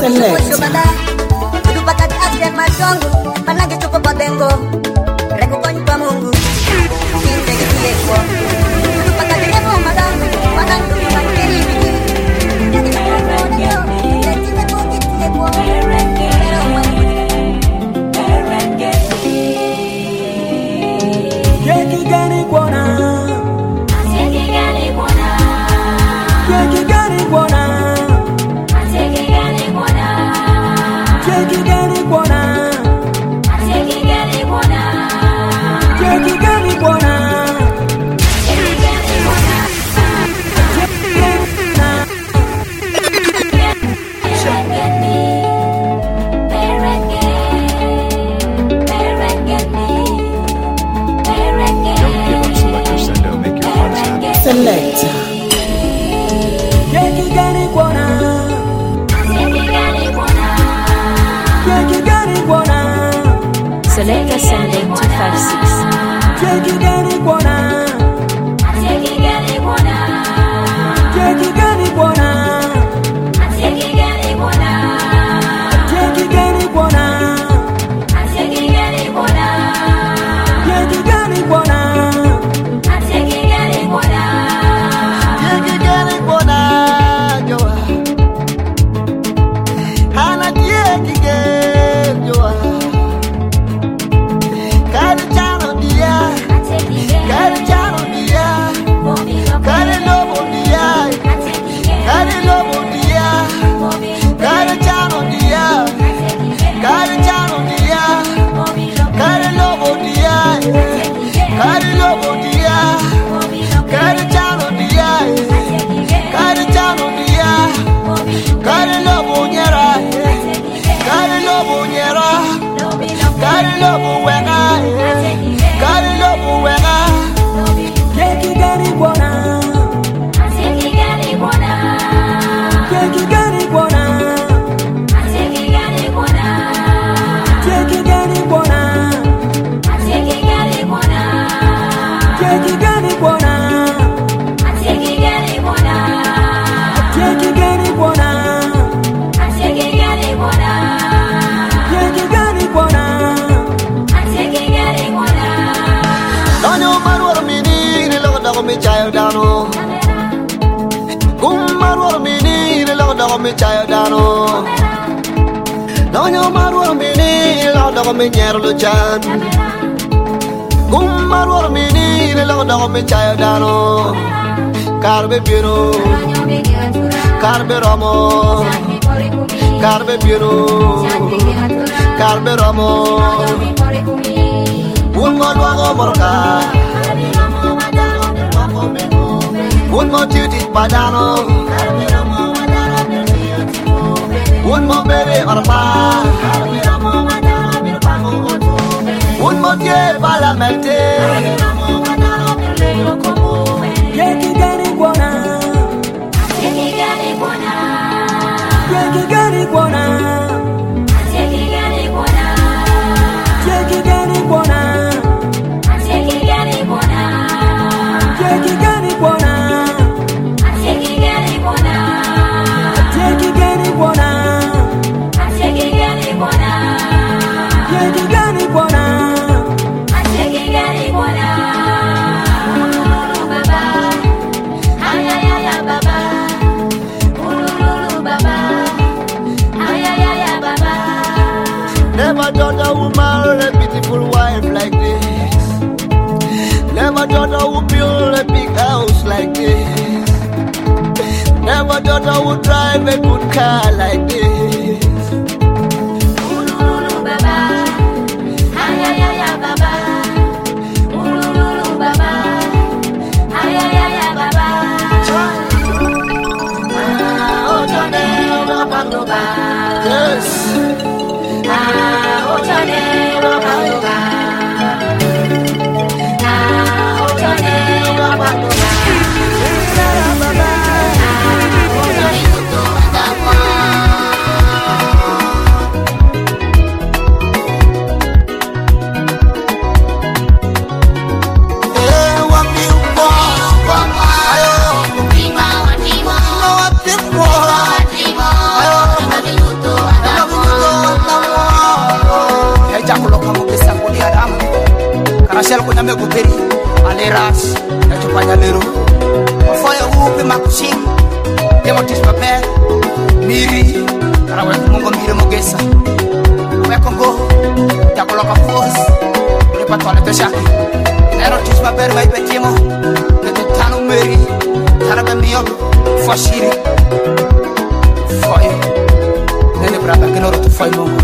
Select. Lupa kati aske masongo, panage chupo kwa bengo. Reku konyu kwa mungu, kinte kiti ekwo. Lupa kati epo madangu, madangu kwa keribi. Jadi kwa kyo, leti meko kiti ekwo. Yeki gani kuona, yeki gani kuona, yeki gani kuona, yeki gani kuona, yeki gani kuona, yeki gani kuona, yeki gani kuona, yeki gani kuona. Select. Yeki gani kuona, yeki gani kuona, yeki gani kuona. Selector sending two five six. Yeki gani kuona, yeki gani kuona, yeki gani kuona, yeki gani kuona, yeki gani kuona, yeki gani kuona, yeki gani kuona. Me child dano, Kumaro mini, the Lord of me child dano. No, no, Maro mini, Lord of me Yerluchan. Kumaro mini, the Lord of me child dano. Carbe Piro, Carbe Romo, Carbe Piro, Carbe Romo, un modo morca. Un more duty padano, un more bere orba, un more tie balamente. Yeki gani kuona, yeki gani kuona, yeki gani kuona, yeki gani kuona, yeki gani kuona, yeki gani kuona, yeki gani kuona. Never thought I would marry a beautiful wife like this. Never thought I would build a big house like this. Never thought I would drive a good car like this. Ululu baba, ay ay ay ay baba. Ululu baba, ay ay ay ay baba. Ah, ojone obapangoba. Yes. Ah, ojone obapangoba. Ah, ojone obapangoba. Baba. Karashel ko nyame ko peri aleras na tupanya lero foya upe makushing demo tis paper miri karawe mungo mire mogesa we kongo ya koloka force le patwale te shaki nero tis paper mai petimo le tanu meri tarabe mio fashiri foya nene braba que no tu foi mungo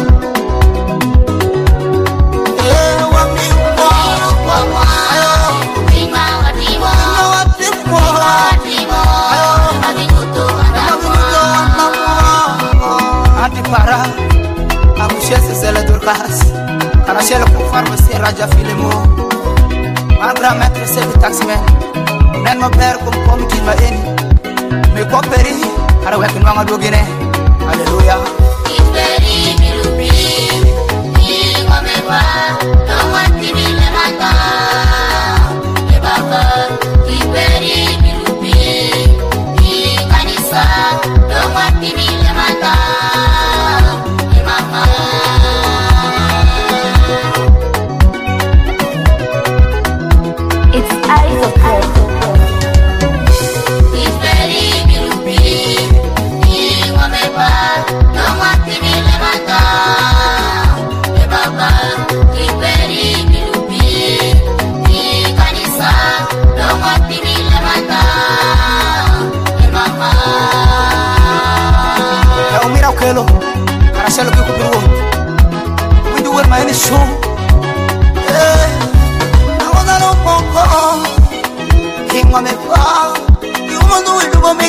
para aku shese sele durkas kana shele ko pharmacie raja filemo agra maître c'est le taximan nen mo père comme comme ti ma eni me ko peri ara wek no nga dogine alleluia Iberi milupi ni ngome ba no wanti bile mata e baba Iberi milupi ni kanisa no wanti bile mata It's eyes of God. It's very beautiful. Ni wameba, no wati bile mata. E baba, it's very beautiful. Ni kanisa, no wati bile mata. E mama. Ya umira ukelo, karashelo kiko biru. We do what my any show. King of me fall, you want to do for me.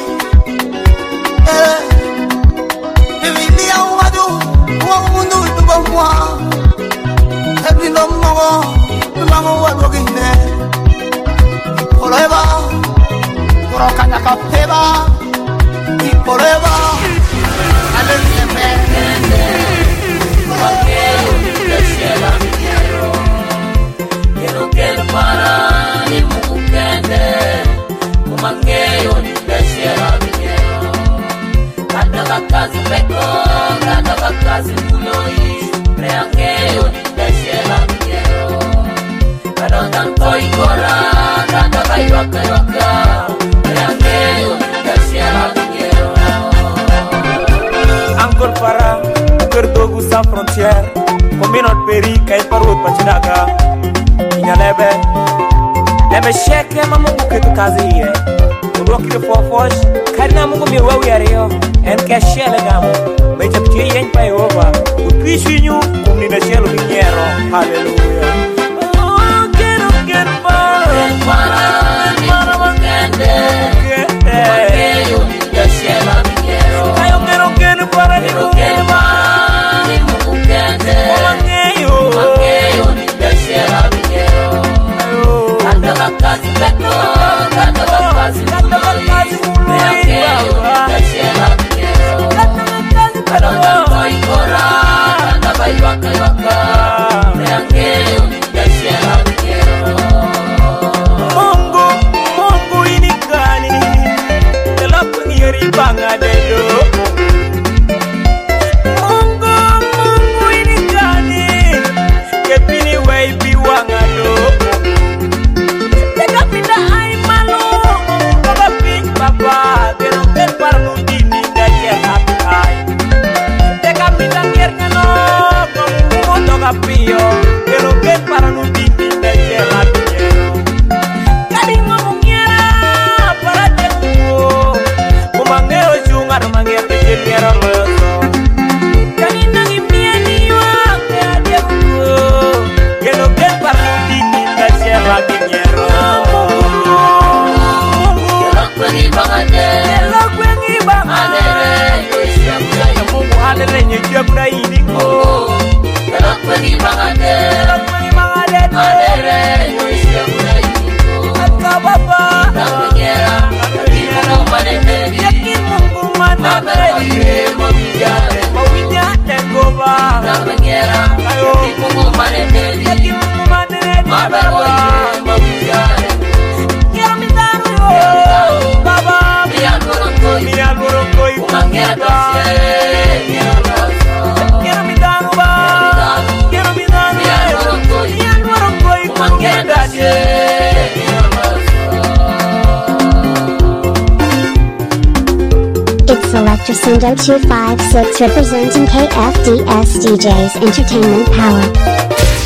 Eh, baby, me I want to, want to do for me. Every no more, no more what working there. Forever, forever, na kapeva, forever. I live in the Quiero que el para ni mukende Kumangeo ni beshera vinyero Kanda bakazi peko, kanda bakazi muloi Reangeo ni beshera vinyero Kanda tanto ikora, kanda kaiwaka iwaka Reangeo ni beshera vinyero Angkor para, kerdogu sans frontière Kominot peri, kai parut pachinaga Nyalebe Lebe sheke ma mungu ketu kazi ye Udoki de fofosh Karina mungu mi wawi areo En ke shele gamu Meja pche yen pa Yehova Upishi nyu Kumni na shelo minyero Hallelujah Oh, quiero que el para Ni mukende Mukende Ya shela minyero Kayo quiero que el para Ni mukende Ni mukende Mukende Mukende Ya shela minyero Kanda bakazi peko, kanda bakazi muloi Reangeo ya shela minyero Kanda tanto ikora, kanda baiwaka iwaka Reangeo ya shela minyero Mungu, Mungu inikani Telapu ngiri banga dedo Mungu, Mungu inikani Kepini waipi wangado Teka pinda ai malu Baba ping baba Kero ken parmu dini Daje hakai Teka pinda kier kano Mungu toka pio Kero ken parmu dini Daje hakai Kali ngomungira Para tengu Kumangero chunga Rumangero tejen ngero loso Kali nangi mianiwa Kaya tengu Kero ken parmu dini Daje hakai ngero Kwengi bangade Hello kwengi bangade Mungu halere nyejia buda iningo Hello kwengi bangade Hello kwengi bangade Halere nyejia buda iningo Aka baba Nakunyera Mungu manendeli Yaki Mungu manendeli Mawinjare Mawinjare goba Nakunyera Mungu manendeli Yaki Mungu manendeli Mabaroye Mawinjare Quiero mi dano yo Baba Mia gorokoi Mia gorokoi Kumangera dosye Mia gorokoi Quiero mi dano ba Quiero mi dano Mia gorokoi Mia gorokoi Electrocendo two five six representing K F D S D Js Entertainment Power.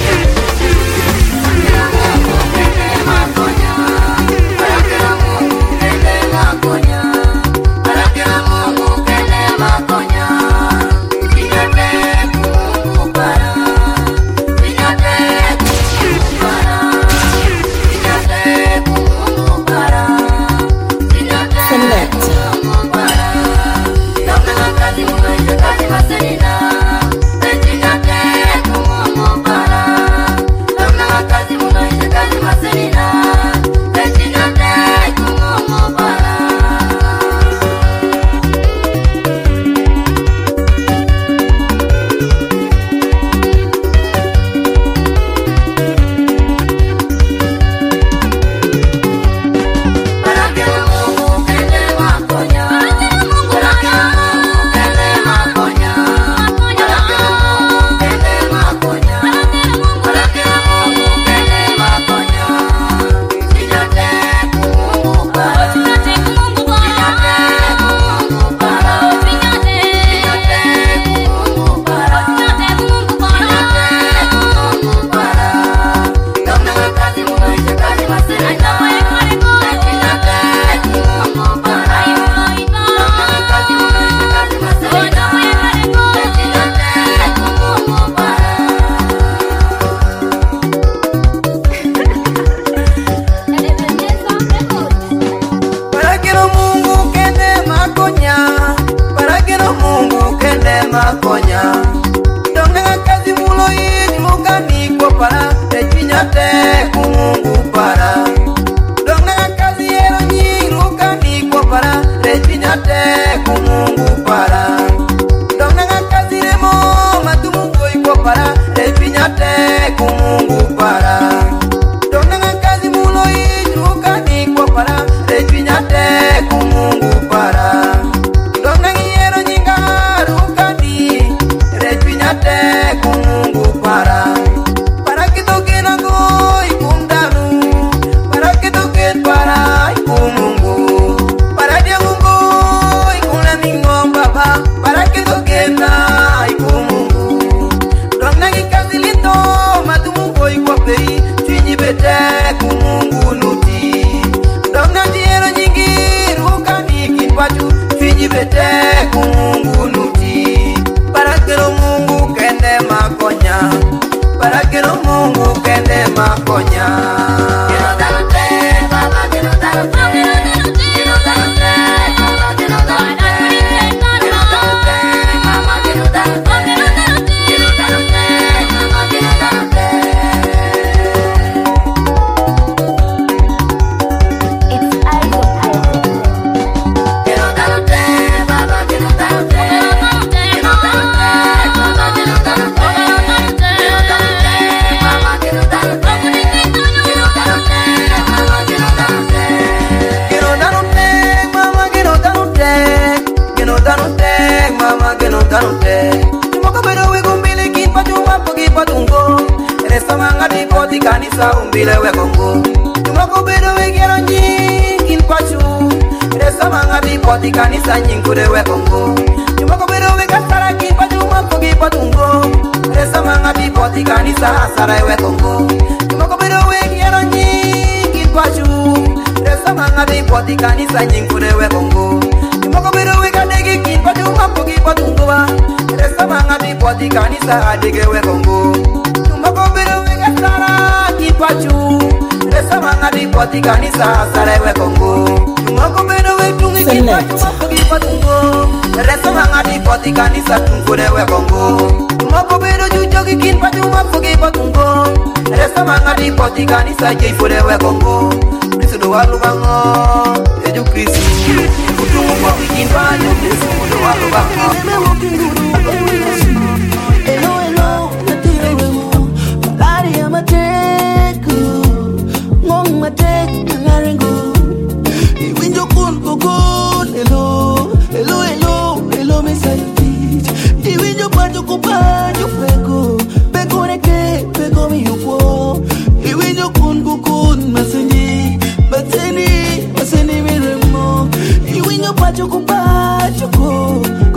Kanisa jai fure we Congo Kristo do walu bango Eju Kristo Kutungu kwa wikin banyo Kristo do walu bango Elo elo natire wemu Malari ya mateku Ngong mateku Ngarengu Iwinjo kun kukun Elo Elo elo Elo mesayati Iwinjo pato kupanyo Peko Peko neke Peko miyukwo Iwinjo kun kukun Maseni Maseni Maseni miremo Iwinjo pato kupanyo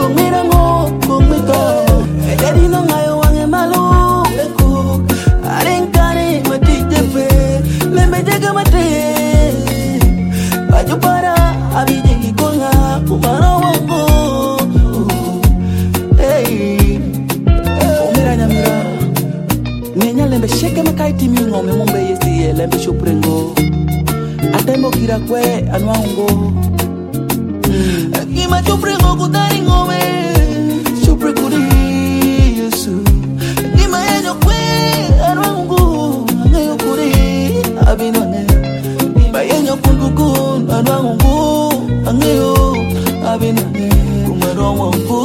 sheke makaiti mi ngome mombe yesi elembe shoprengo atemo kira kwe anwango Gima shoprengo kudari ngome shopre kuri Yesu Gima enyo kwe anwango angeyo kuri abinone Gima enyo kundukun anwango angeyo abinone kumero wangu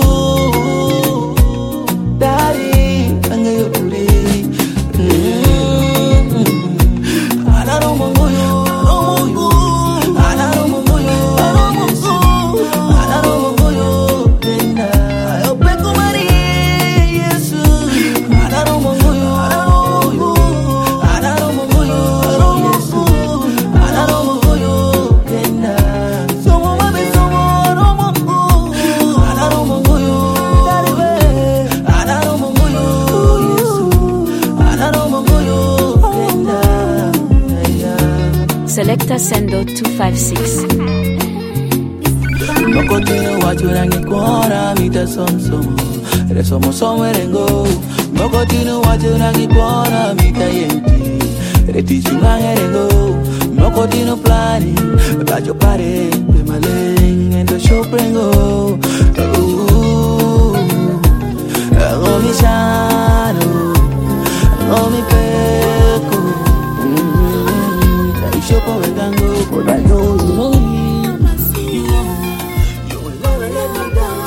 Daddy angeyo kuri Selecta Sendo two five six. Moko tino wachurangi kora mita som som Re somo som erengo Moko tino wachurangi kora mita yenti Re tichungang erengo Moko tino plani Bajo pare Pe maleng Endo shoprengo Ago mi shano Ago mi peko Shopo wegango But I know you know me You will never let me down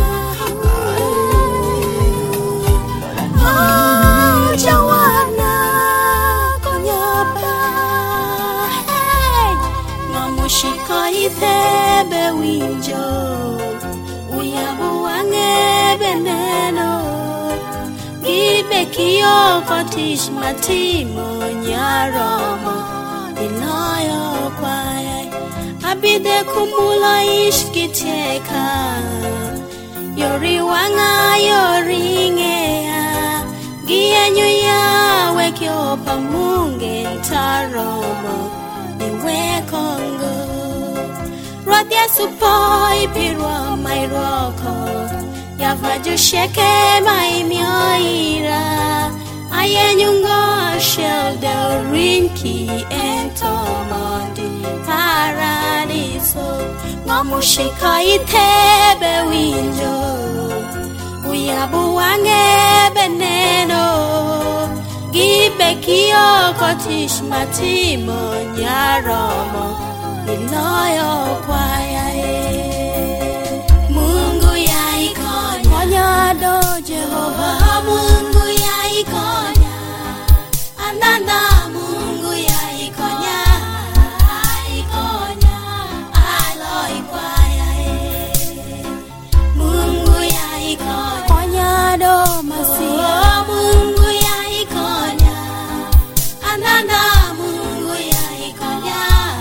Oh, Joanna Konyapa Hey Mamushiko ithebe winjo Uyabu wange beneno Gibe kiyoko tish matimo nyaromo Ilayo kwaya Abide kumula ishkiteka Yori wanga yori ngea Gienyu ya wekyo pamunge ntaromo Niwe kongo Rodya supoi pirwa mairoko Yavaju sheke maimyoira Ayenyungo sheldo rinki entomondi paradiso Ngamushika itebe winjo Uyabu wange beneno Gibe kiyo kotish matimo nyaromo Iloyo kwaya e Mungu ya ikonya Konyado Jehova Mungu ya ikonya Ananda Mungu ya ikonya Ikonya Alo ikwaya e Mungu ya ikonya Konyado Masia Mungu ya ikonya Ananda Mungu ya ikonya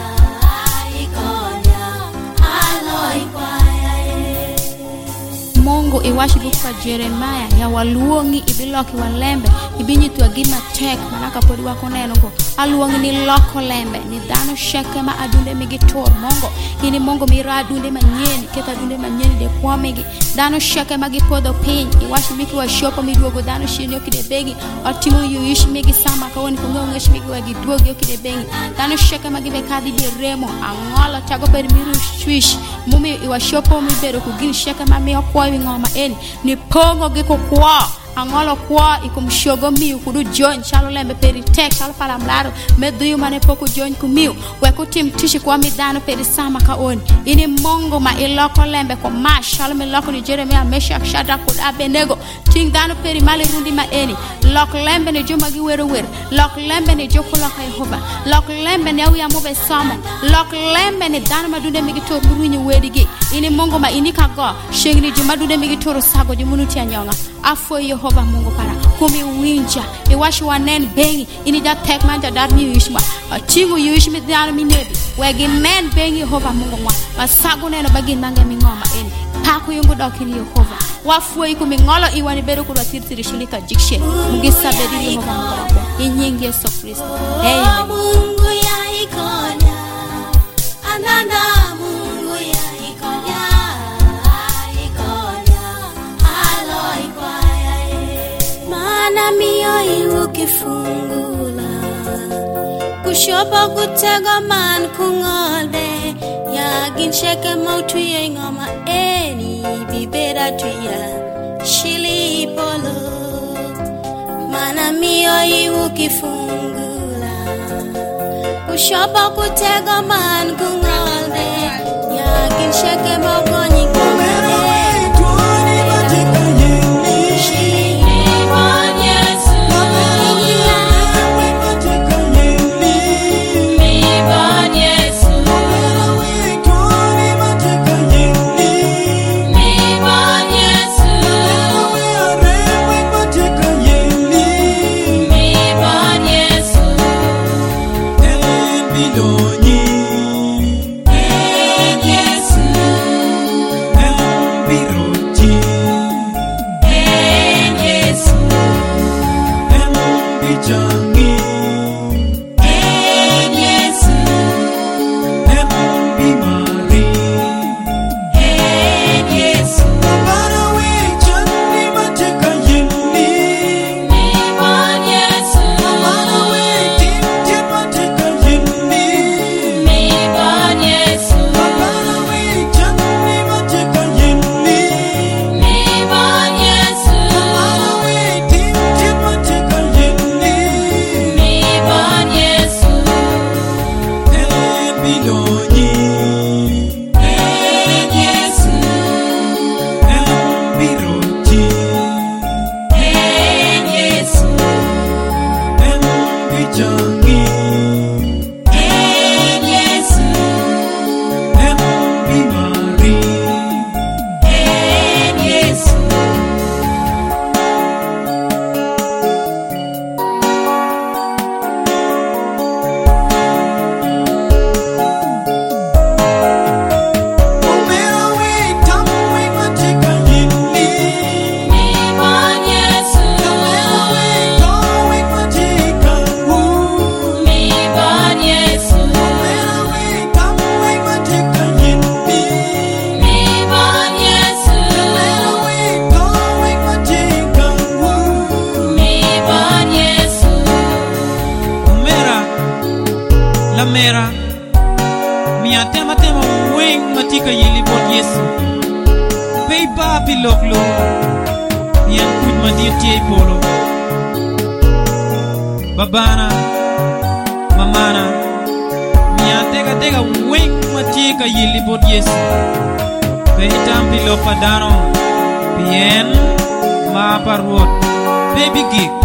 Ikonya Alo ikwaya e Mungu iwashi buka Jeremiah ya waluongi ibiloki walembe ibinyi tu agima tek manaka podi wako neno go aluongi ni loko lembe ni dhano sheke ma adunde migi tor mongo ini mongo mira adunde manyeni keta adunde manyeni de kwamigi dhano sheke magi podo piny iwashi miki wa shopo miduogo dhano shini okide begi otimo yuishi migi sama kawoni kungo ngeshi migi wagi duogi okide begi dhano sheke magi bekadi di remo angola tago peri miru swish mumi iwa shopo mibero kugini sheke mami okwa ngoma eni ni pongo giko kwa angolo kwa ikumshogo miu kudu join chalo lembe peri tek chalo pala mlaro meduyu mane poko join kumiu weko tim tishi kwa midano peri sama ka oni ini mongo ma iloko lembe kwa mash chalo me loko ni Jeremiah Meshach Shadrach kud Abednego ting dano peri mali rundi ma eni lok lembe ni juma giwero wer lok lembe ni joko loka Yehova lok lembe ni awia mobe samo lok lembe ni dano madunde migitor murunyi wedigi ini mongo ma inika go shengni juma dunde migitoro sago jumunuti anyonga afo Yehova Mungu para kumi winja iwashi wanen bengi ini da tek manja dar mi yishma tingu yishmi dano mi nebi wegi nen bengi Yehova Mungu mwa masago neno bagi nange mi ngoma eni pako yungu dokini Yehova wafu iku mi ngolo iwani beru kudwa tirtiri shilika jikshe mugisa bediri Yehova Mungu inyingi Yesu Kristo amen. Mungu ya ikonya ananda Mungu ya ikonya ikonya alo ikwaya e mana mioyo ukifungula kushopa kutega man kungolde yagin sheke mautwi ngoma eni bibera tuya shili polo mana mioyo ukifungula kushopa kutega man kungolde yagin sheke mautwi ngoma Babana, mamana, mia tega tega wing matika yili bod Yesu. Behitam bilo padano, bien ma parwot, baby gig.